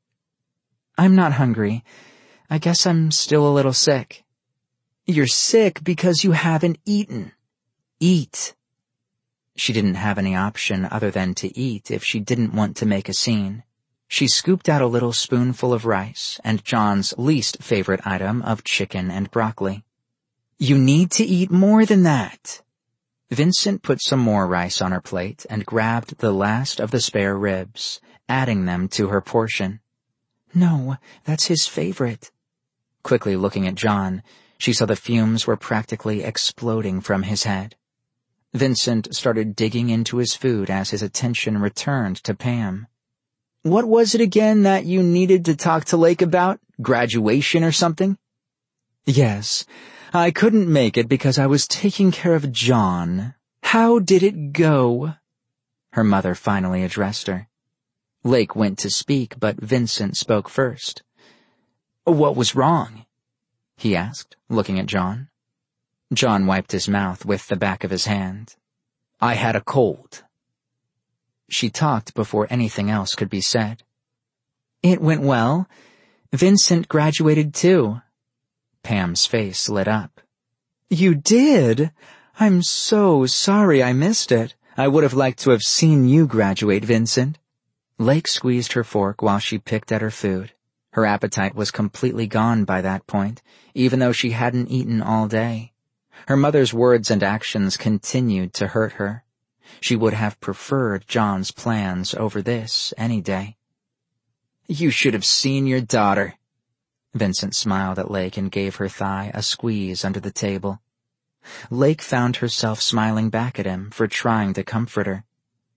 I'm not hungry. I guess I'm still a little sick. You're sick because you haven't eaten. Eat. She didn't have any option other than to eat if she didn't want to make a scene. She scooped out a little spoonful of rice and John's least favorite item of chicken and broccoli. You need to eat more than that. Vincent put some more rice on her plate and grabbed the last of the spare ribs, adding them to her portion. No, that's his favorite. Quickly looking at John, she saw the fumes were practically exploding from his head. Vincent started digging into his food as his attention returned to Pam. What was it again that you needed to talk to Lake about? Graduation or something? Yes, I couldn't make it because I was taking care of John. How did it go? Her mother finally addressed her. Lake went to speak, but Vincent spoke first. What was wrong? He asked, looking at John. John wiped his mouth with the back of his hand. I had a cold. She talked before anything else could be said. It went well. Vincent graduated too. Pam's face lit up. You did? I'm so sorry I missed it. I would have liked to have seen you graduate, Vincent. Lake squeezed her fork while she picked at her food. Her appetite was completely gone by that point, even though she hadn't eaten all day. Her mother's words and actions continued to hurt her. She would have preferred John's plans over this any day. You should have seen your daughter. Vincent smiled at Lake and gave her thigh a squeeze under the table. Lake found herself smiling back at him for trying to comfort her.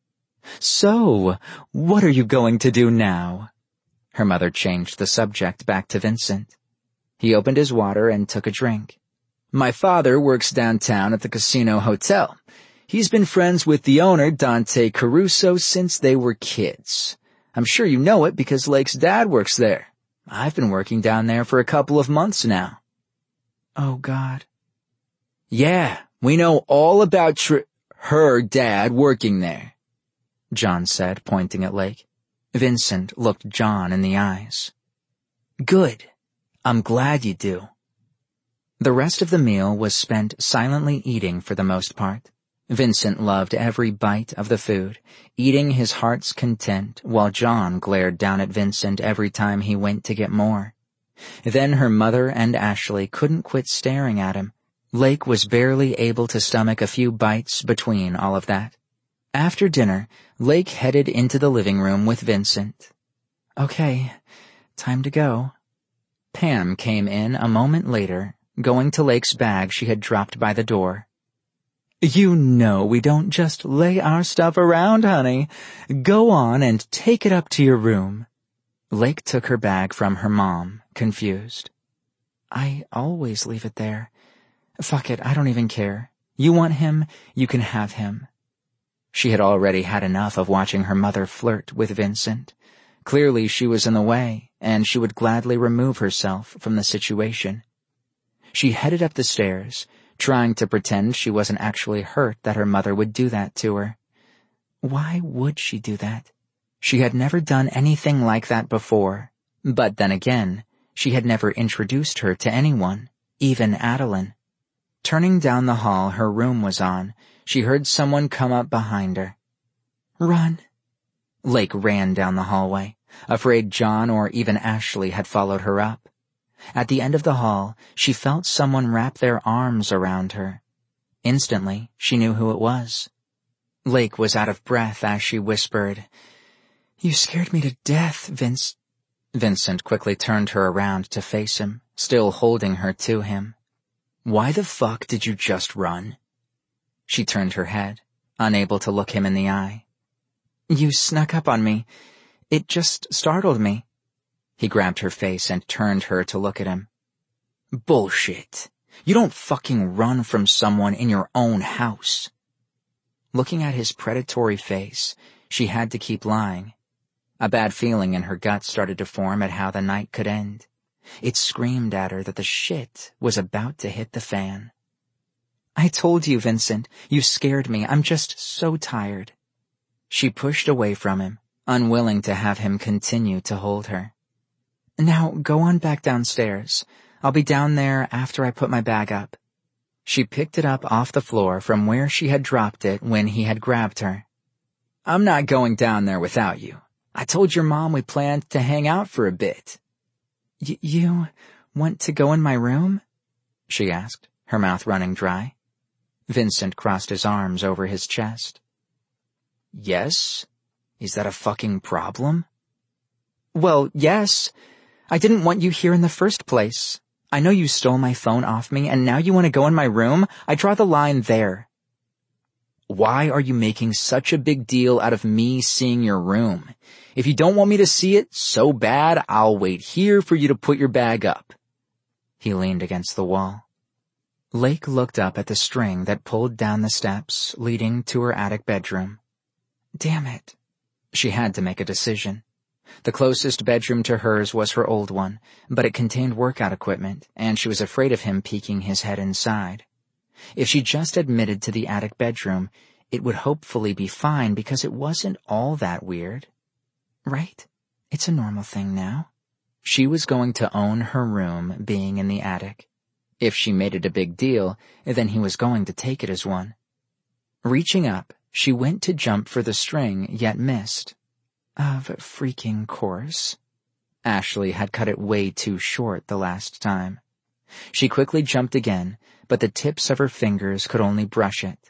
So, what are you going to do now? Her mother changed the subject back to Vincent. He opened his water and took a drink. My father works downtown at the Casino Hotel. He's been friends with the owner, Dante Caruso, since they were kids. I'm sure you know it because Lake's dad works there. I've been working down there for a couple of months now. Oh, God. Yeah, we know all about tr- her dad working there, John said, pointing at Lake. Vincent looked John in the eyes. Good. I'm glad you do. The rest of the meal was spent silently eating for the most part. Vincent loved every bite of the food, eating his heart's content, while John glared down at Vincent every time he went to get more. Then her mother and Ashley couldn't quit staring at him. Lake was barely able to stomach a few bites between all of that. After dinner, Lake headed into the living room with Vincent. Okay, time to go. Pam came in a moment later, going to Lake's bag she had dropped by the door. You know we don't just lay our stuff around, honey. Go on and take it up to your room. Lake took her bag from her mom, confused. I always leave it there. Fuck it, I don't even care. You want him, you can have him. She had already had enough of watching her mother flirt with Vincent. Clearly she was in the way, and she would gladly remove herself from the situation. She headed up the stairs, trying to pretend she wasn't actually hurt that her mother would do that to her. Why would she do that? She had never done anything like that before. But then again, she had never introduced her to anyone, even Adeline. Turning down the hall her room was on, she heard someone come up behind her. Run. Lake ran down the hallway, afraid John or even Ashley had followed her up. At the end of the hall, she felt someone wrap their arms around her. Instantly, she knew who it was. Lake was out of breath as she whispered, You scared me to death, Vince. Vincent quickly turned her around to face him, still holding her to him. Why the fuck did you just run? She turned her head, unable to look him in the eye. You snuck up on me. It just startled me. He grabbed her face and turned her to look at him. Bullshit. You don't fucking run from someone in your own house. Looking at his predatory face, she had to keep lying. A bad feeling in her gut started to form at how the night could end. It screamed at her that the shit was about to hit the fan. I told you, Vincent. You scared me. I'm just so tired. She pushed away from him, unwilling to have him continue to hold her. Now go on back downstairs. I'll be down there after I put my bag up. She picked it up off the floor from where she had dropped it when he had grabbed her. I'm not going down there without you. I told your mom we planned to hang out for a bit. Y- you want to go in my room? She asked, her mouth running dry. Vincent crossed his arms over his chest. Yes? Is that a fucking problem? Well, yes. I didn't want you here in the first place. I know you stole my phone off me, and now you want to go in my room? I draw the line there. Why are you making such a big deal out of me seeing your room? If you don't want me to see it so bad, I'll wait here for you to put your bag up. He leaned against the wall. Lake looked up at the string that pulled down the steps leading to her attic bedroom. Damn it. She had to make a decision. The closest bedroom to hers was her old one, but it contained workout equipment, and she was afraid of him peeking his head inside. If she just admitted to the attic bedroom, it would hopefully be fine because it wasn't all that weird. Right? It's a normal thing now. She was going to own her room being in the attic. If she made it a big deal, then he was going to take it as one. Reaching up, she went to jump for the string, yet missed. Of freaking course. Ashley had cut it way too short the last time. She quickly jumped again, but the tips of her fingers could only brush it.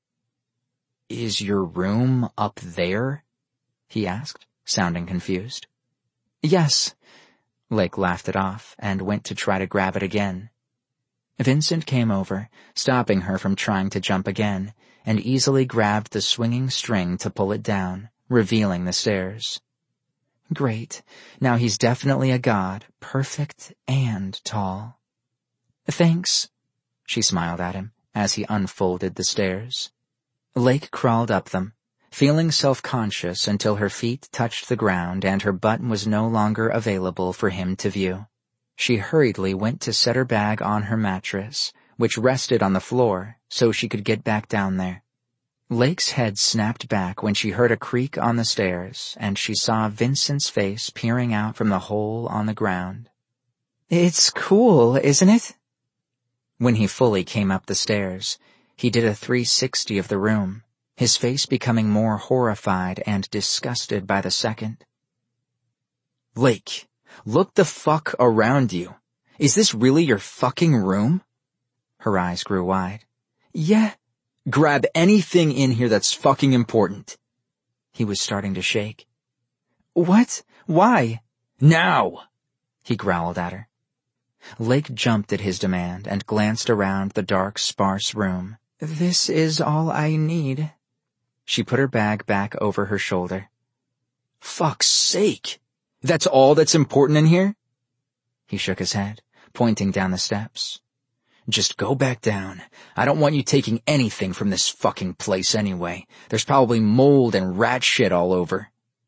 "Is your room up there?" he asked, sounding confused. "Yes." Lake laughed it off and went to try to grab it again. Vincent came over, stopping her from trying to jump again, and easily grabbed the swinging string to pull it down, revealing the stairs. Great. Now he's definitely a god, perfect and tall. "Thanks," she smiled at him as he unfolded the stairs. Lake crawled up them, feeling self-conscious until her feet touched the ground and her butt was no longer available for him to view. She hurriedly went to set her bag on her mattress, which rested on the floor, so she could get back down there. Lake's head snapped back when she heard a creak on the stairs, and she saw Vincent's face peering out from the hole on the ground. "It's cool, isn't it?" When he fully came up the stairs, he did a three sixty of the room, his face becoming more horrified and disgusted by the second. "Lake, look the fuck around you. Is this really your fucking room?" Her eyes grew wide. "Yeah." "Grab anything in here that's fucking important." He was starting to shake. "What? Why?" "Now!" he growled at her. Lake jumped at his demand and glanced around the dark, sparse room. "This is all I need." She put her bag back over her shoulder. "Fuck's sake! That's all that's important in here?" He shook his head, pointing down the steps. "Just go back down. I don't want you taking anything from this fucking place anyway. There's probably mold and rat shit all over."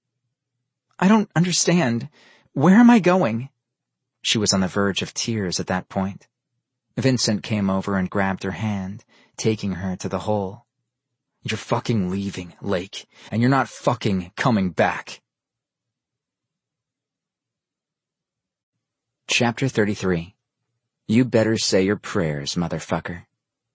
"I don't understand. Where am I going?" She was on the verge of tears at that point. Vincent came over and grabbed her hand, taking her to the hole. "You're fucking leaving, Lake, and you're not fucking coming back." Chapter thirty-three. You better say your prayers, motherfucker.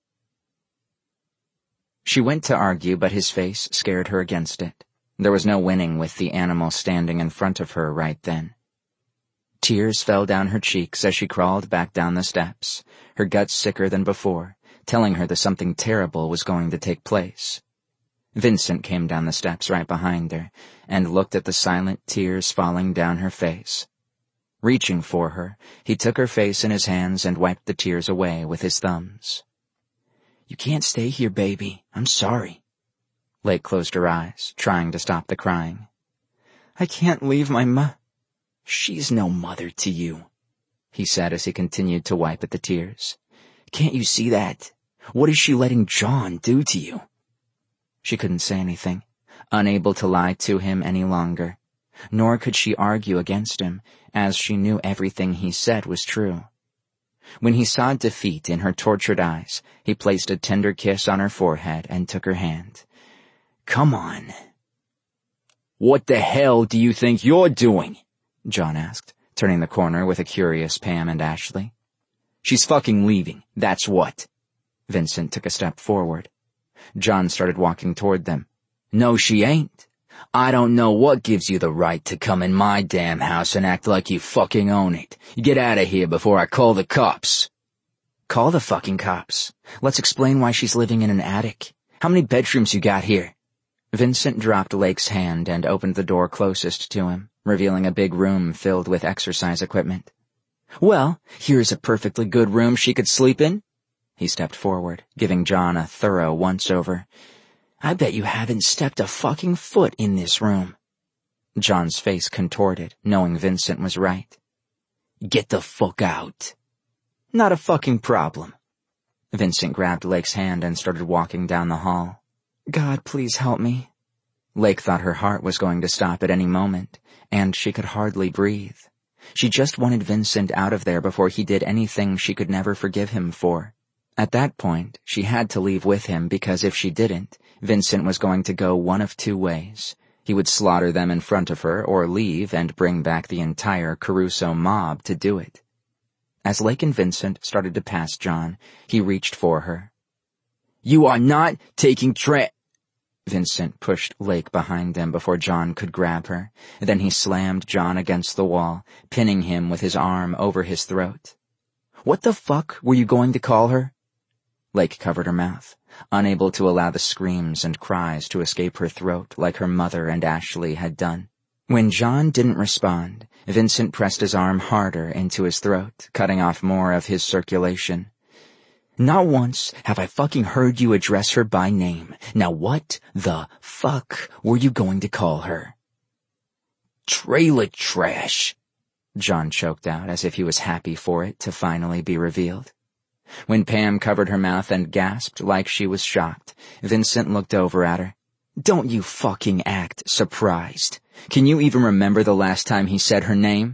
She went to argue, but his face scared her against it. There was no winning with the animal standing in front of her right then. Tears fell down her cheeks as she crawled back down the steps, her guts sicker than before, telling her that something terrible was going to take place. Vincent came down the steps right behind her and looked at the silent tears falling down her face. Reaching for her, he took her face in his hands and wiped the tears away with his thumbs. "You can't stay here, baby. I'm sorry." Lake closed her eyes, trying to stop the crying. "I can't leave my mo- She's no mother to you," he said as he continued to wipe at the tears. "Can't you see that? What is she letting John do to you?" She couldn't say anything, unable to lie to him any longer. Nor could she argue against him, as she knew everything he said was true. When he saw defeat in her tortured eyes, he placed a tender kiss on her forehead and took her hand. "Come on." "What the hell do you think you're doing?" John asked, turning the corner with a curious Pam and Ashley. "She's fucking leaving, that's what." Vincent took a step forward. John started walking toward them. "No, she ain't. I don't know what gives you the right to come in my damn house and act like you fucking own it. You get out of here before I call the cops." "Call the fucking cops. Let's explain why she's living in an attic. How many bedrooms you got here?" Vincent dropped Lake's hand and opened the door closest to him, revealing a big room filled with exercise equipment. "Well, here's a perfectly good room she could sleep in." He stepped forward, giving John a thorough once-over. "I bet you haven't stepped a fucking foot in this room." John's face contorted, knowing Vincent was right. "Get the fuck out." "Not a fucking problem." Vincent grabbed Lake's hand and started walking down the hall. "God, please help me." Lake thought her heart was going to stop at any moment, and she could hardly breathe. She just wanted Vincent out of there before he did anything she could never forgive him for. At that point, she had to leave with him because if she didn't, Vincent was going to go one of two ways. He would slaughter them in front of her or leave and bring back the entire Caruso mob to do it. As Lake and Vincent started to pass John, he reached for her. "You are not taking tra—" Vincent pushed Lake behind them before John could grab her. Then he slammed John against the wall, pinning him with his arm over his throat. "What the fuck were you going to call her?" Lake covered her mouth, unable to allow the screams and cries to escape her throat like her mother and Ashley had done. When John didn't respond, Vincent pressed his arm harder into his throat, cutting off more of his circulation. "Not once have I fucking heard you address her by name. Now what the fuck were you going to call her?" "Trailer trash," John choked out as if he was happy for it to finally be revealed. When Pam covered her mouth and gasped like she was shocked, Vincent looked over at her. "Don't you fucking act surprised. Can you even remember the last time he said her name?"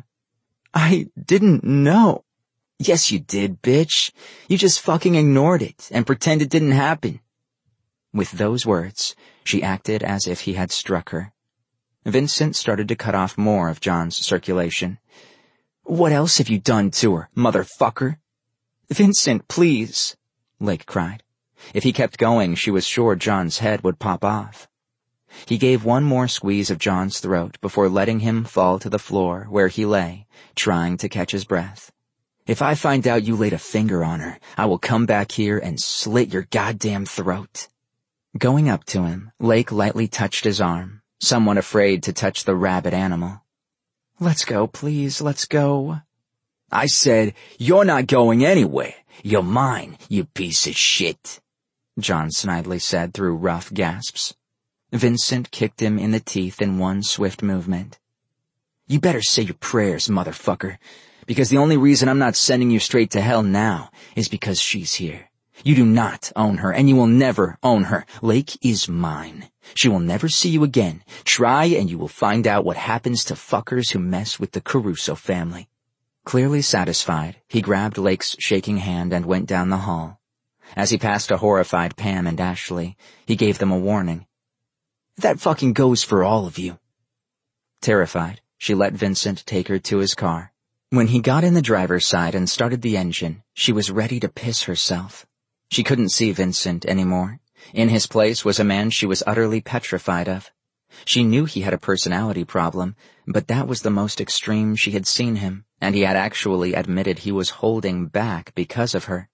"I didn't know." "Yes, you did, bitch. You just fucking ignored it and pretended it didn't happen." With those words, she acted as if he had struck her. Vincent started to cut off more of John's circulation. "What else have you done to her, motherfucker?" "Vincent, please," Lake cried. If he kept going, she was sure John's head would pop off. He gave one more squeeze of John's throat before letting him fall to the floor where he lay, trying to catch his breath. "If I find out you laid a finger on her, I will come back here and slit your goddamn throat." Going up to him, Lake lightly touched his arm, somewhat afraid to touch the rabid animal. "Let's go, please, let's go." "I said, you're not going anywhere. You're mine, you piece of shit," John snidely said through rough gasps. Vincent kicked him in the teeth in one swift movement. "You better say your prayers, motherfucker. Because the only reason I'm not sending you straight to hell now is because she's here. You do not own her, and you will never own her. Lake is mine. She will never see you again. Try, and you will find out what happens to fuckers who mess with the Caruso family." Clearly satisfied, he grabbed Lake's shaking hand and went down the hall. As he passed a horrified Pam and Ashley, he gave them a warning. "That fucking goes for all of you." Terrified, she let Vincent take her to his car. When he got in the driver's side and started the engine, she was ready to piss herself. She couldn't see Vincent anymore. In his place was a man she was utterly petrified of. She knew he had a personality problem, but that was the most extreme she had seen him, and he had actually admitted he was holding back because of her.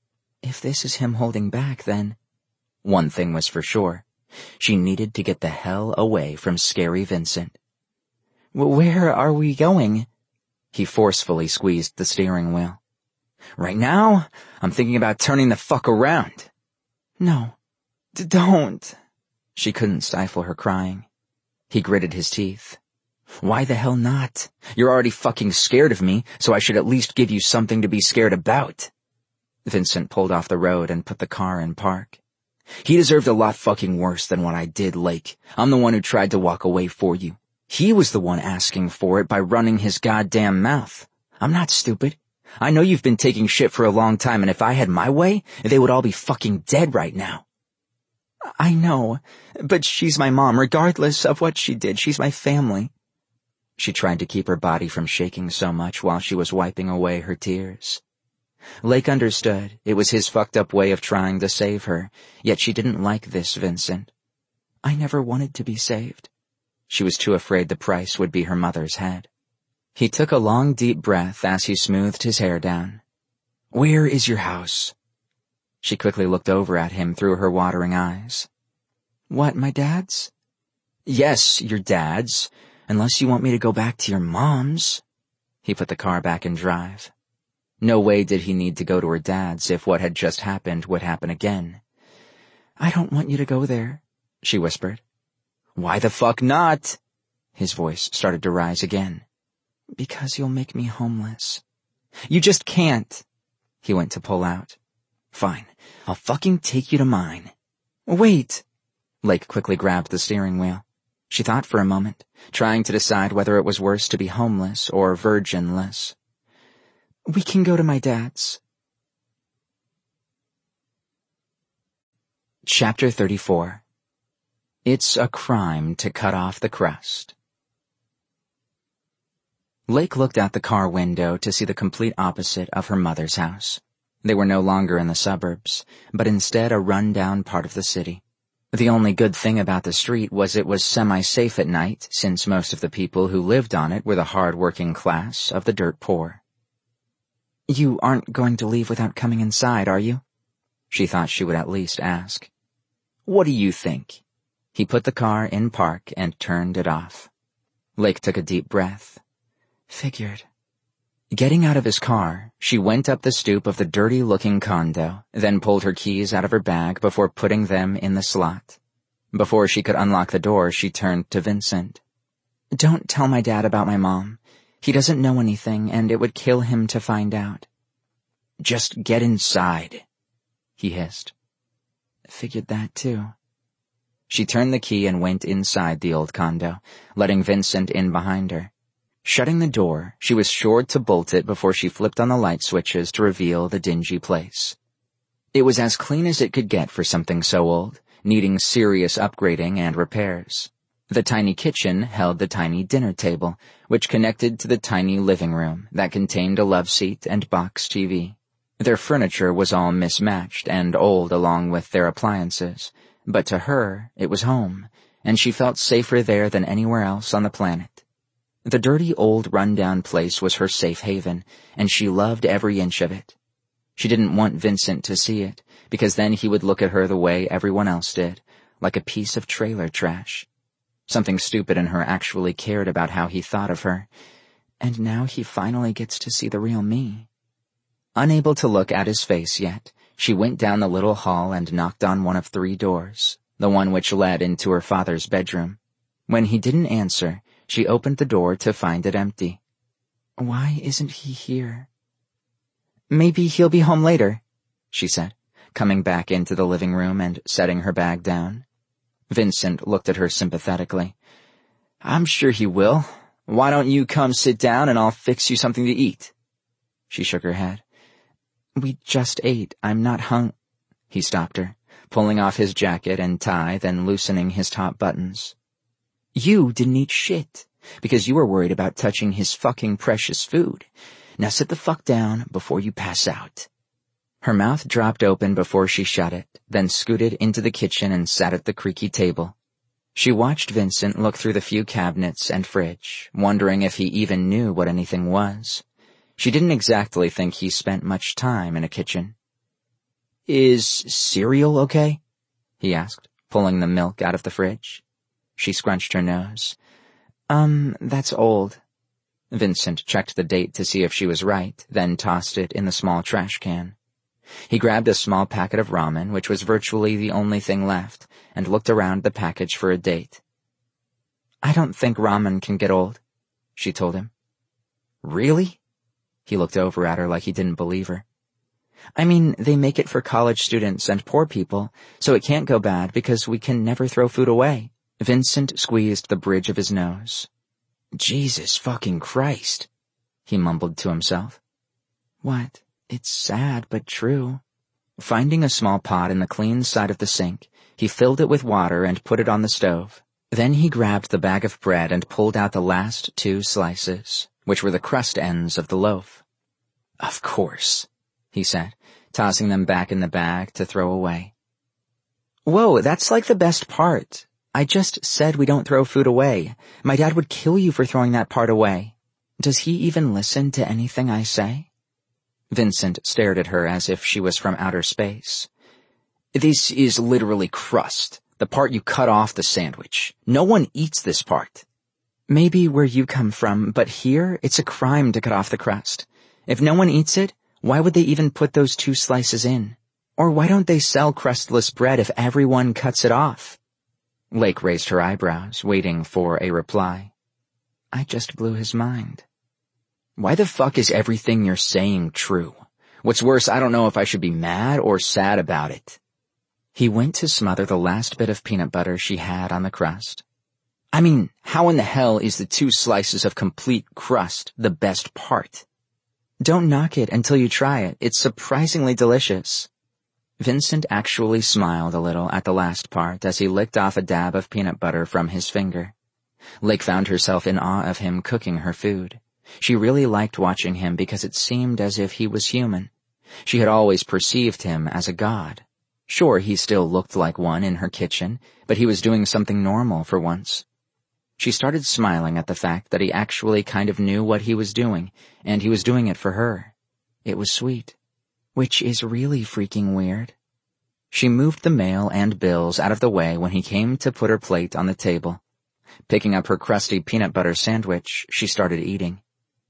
If this is him holding back, then... One thing was for sure. She needed to get the hell away from scary Vincent. "Where are we going?" He forcefully squeezed the steering wheel. "Right now, I'm thinking about turning the fuck around." "No, d- don't." She couldn't stifle her crying. He gritted his teeth. "Why the hell not? You're already fucking scared of me, so I should at least give you something to be scared about." Vincent pulled off the road and put the car in park. "He deserved a lot fucking worse than what I did, Lake. I'm the one who tried to walk away for you. He was the one asking for it by running his goddamn mouth. I'm not stupid. I know you've been taking shit for a long time, and if I had my way, they would all be fucking dead right now." "I know, but she's my mom, regardless of what she did. She's my family." She tried to keep her body from shaking so much while she was wiping away her tears. Lake understood it was his fucked up way of trying to save her, yet she didn't like this Vincent. "I never wanted to be saved." She was too afraid the price would be her mother's head. He took a long, deep breath as he smoothed his hair down. "Where is your house?" She quickly looked over at him through her watering eyes. "What, my dad's?" "Yes, your dad's, unless you want me to go back to your mom's." He put the car back in drive. No way did he need to go to her dad's if what had just happened would happen again. "I don't want you to go there," she whispered. "Why the fuck not?" His voice started to rise again. "Because you'll make me homeless." "You just can't." He went to pull out. "Fine, I'll fucking take you to mine." "Wait." Lake quickly grabbed the steering wheel. She thought for a moment, trying to decide whether it was worse to be homeless or virginless. "We can go to my dad's." Chapter thirty-four. It's a crime to cut off the crust. Lake looked out the car window to see the complete opposite of her mother's house. They were no longer in the suburbs, but instead a run-down part of the city. The only good thing about the street was it was semi-safe at night, since most of the people who lived on it were the hard-working class of the dirt poor. "You aren't going to leave without coming inside, are you?" She thought she would at least ask. "What do you think?" He put the car in park and turned it off. Lake took a deep breath. Figured. Getting out of his car, she went up the stoop of the dirty-looking condo, then pulled her keys out of her bag before putting them in the slot. Before she could unlock the door, she turned to Vincent. "Don't tell my dad about my mom. He doesn't know anything, and it would kill him to find out." "Just get inside," he hissed. Figured that, too. She turned the key and went inside the old condo, letting Vincent in behind her. Shutting the door, she was sure to bolt it before she flipped on the light switches to reveal the dingy place. It was as clean as it could get for something so old, needing serious upgrading and repairs. The tiny kitchen held the tiny dinner table, which connected to the tiny living room that contained a love seat and box T V. Their furniture was all mismatched and old along with their appliances, but to her it was home, and she felt safer there than anywhere else on the planet. The dirty old run-down place was her safe haven, and she loved every inch of it. She didn't want Vincent to see it, because then he would look at her the way everyone else did, like a piece of trailer trash. Something stupid in her actually cared about how he thought of her, and now he finally gets to see the real me. Unable to look at his face yet, she went down the little hall and knocked on one of three doors, the one which led into her father's bedroom. When he didn't answer, she opened the door to find it empty. Why isn't he here? "Maybe he'll be home later," she said, coming back into the living room and setting her bag down. Vincent looked at her sympathetically. "I'm sure he will. Why don't you come sit down and I'll fix you something to eat?" She shook her head. "We just ate. I'm not hung—" He stopped her, pulling off his jacket and tie, then loosening his top buttons. "You didn't eat shit, because you were worried about touching his fucking precious food. Now sit the fuck down before you pass out." Her mouth dropped open before she shut it, then scooted into the kitchen and sat at the creaky table. She watched Vincent look through the few cabinets and fridge, wondering if he even knew what anything was. She didn't exactly think he spent much time in a kitchen. "Is cereal okay?" he asked, pulling the milk out of the fridge. She scrunched her nose. Um, that's old." Vincent checked the date to see if she was right, then tossed it in the small trash can. He grabbed a small packet of ramen, which was virtually the only thing left, and looked around the package for a date. "I don't think ramen can get old," she told him. "Really?" He looked over at her like he didn't believe her. "I mean, they make it for college students and poor people, so it can't go bad because we can never throw food away." Vincent squeezed the bridge of his nose. "Jesus fucking Christ," he mumbled to himself. "What? It's sad, but true." Finding a small pot in the clean side of the sink, he filled it with water and put it on the stove. Then he grabbed the bag of bread and pulled out the last two slices, which were the crust ends of the loaf. "Of course," he said, tossing them back in the bag to throw away. "Whoa, that's like the best part. I just said we don't throw food away. My dad would kill you for throwing that part away. Does he even listen to anything I say?" Vincent stared at her as if she was from outer space. "This is literally crust, the part you cut off the sandwich. No one eats this part." "Maybe where you come from, but here it's a crime to cut off the crust. If no one eats it, why would they even put those two slices in? Or why don't they sell crustless bread if everyone cuts it off?" Lake raised her eyebrows, waiting for a reply. "I just blew his mind." "Why the fuck is everything you're saying true? What's worse, I don't know if I should be mad or sad about it." He went to smother the last bit of peanut butter she had on the crust. "I mean, how in the hell is the two slices of complete crust the best part?" "Don't knock it until you try it. It's surprisingly delicious." Vincent actually smiled a little at the last part as he licked off a dab of peanut butter from his finger. Lake found herself in awe of him cooking her food. She really liked watching him because it seemed as if he was human. She had always perceived him as a god. Sure, he still looked like one in her kitchen, but he was doing something normal for once. She started smiling at the fact that he actually kind of knew what he was doing, and he was doing it for her. It was sweet. Which is really freaking weird. She moved the mail and bills out of the way when he came to put her plate on the table. Picking up her crusty peanut butter sandwich, she started eating.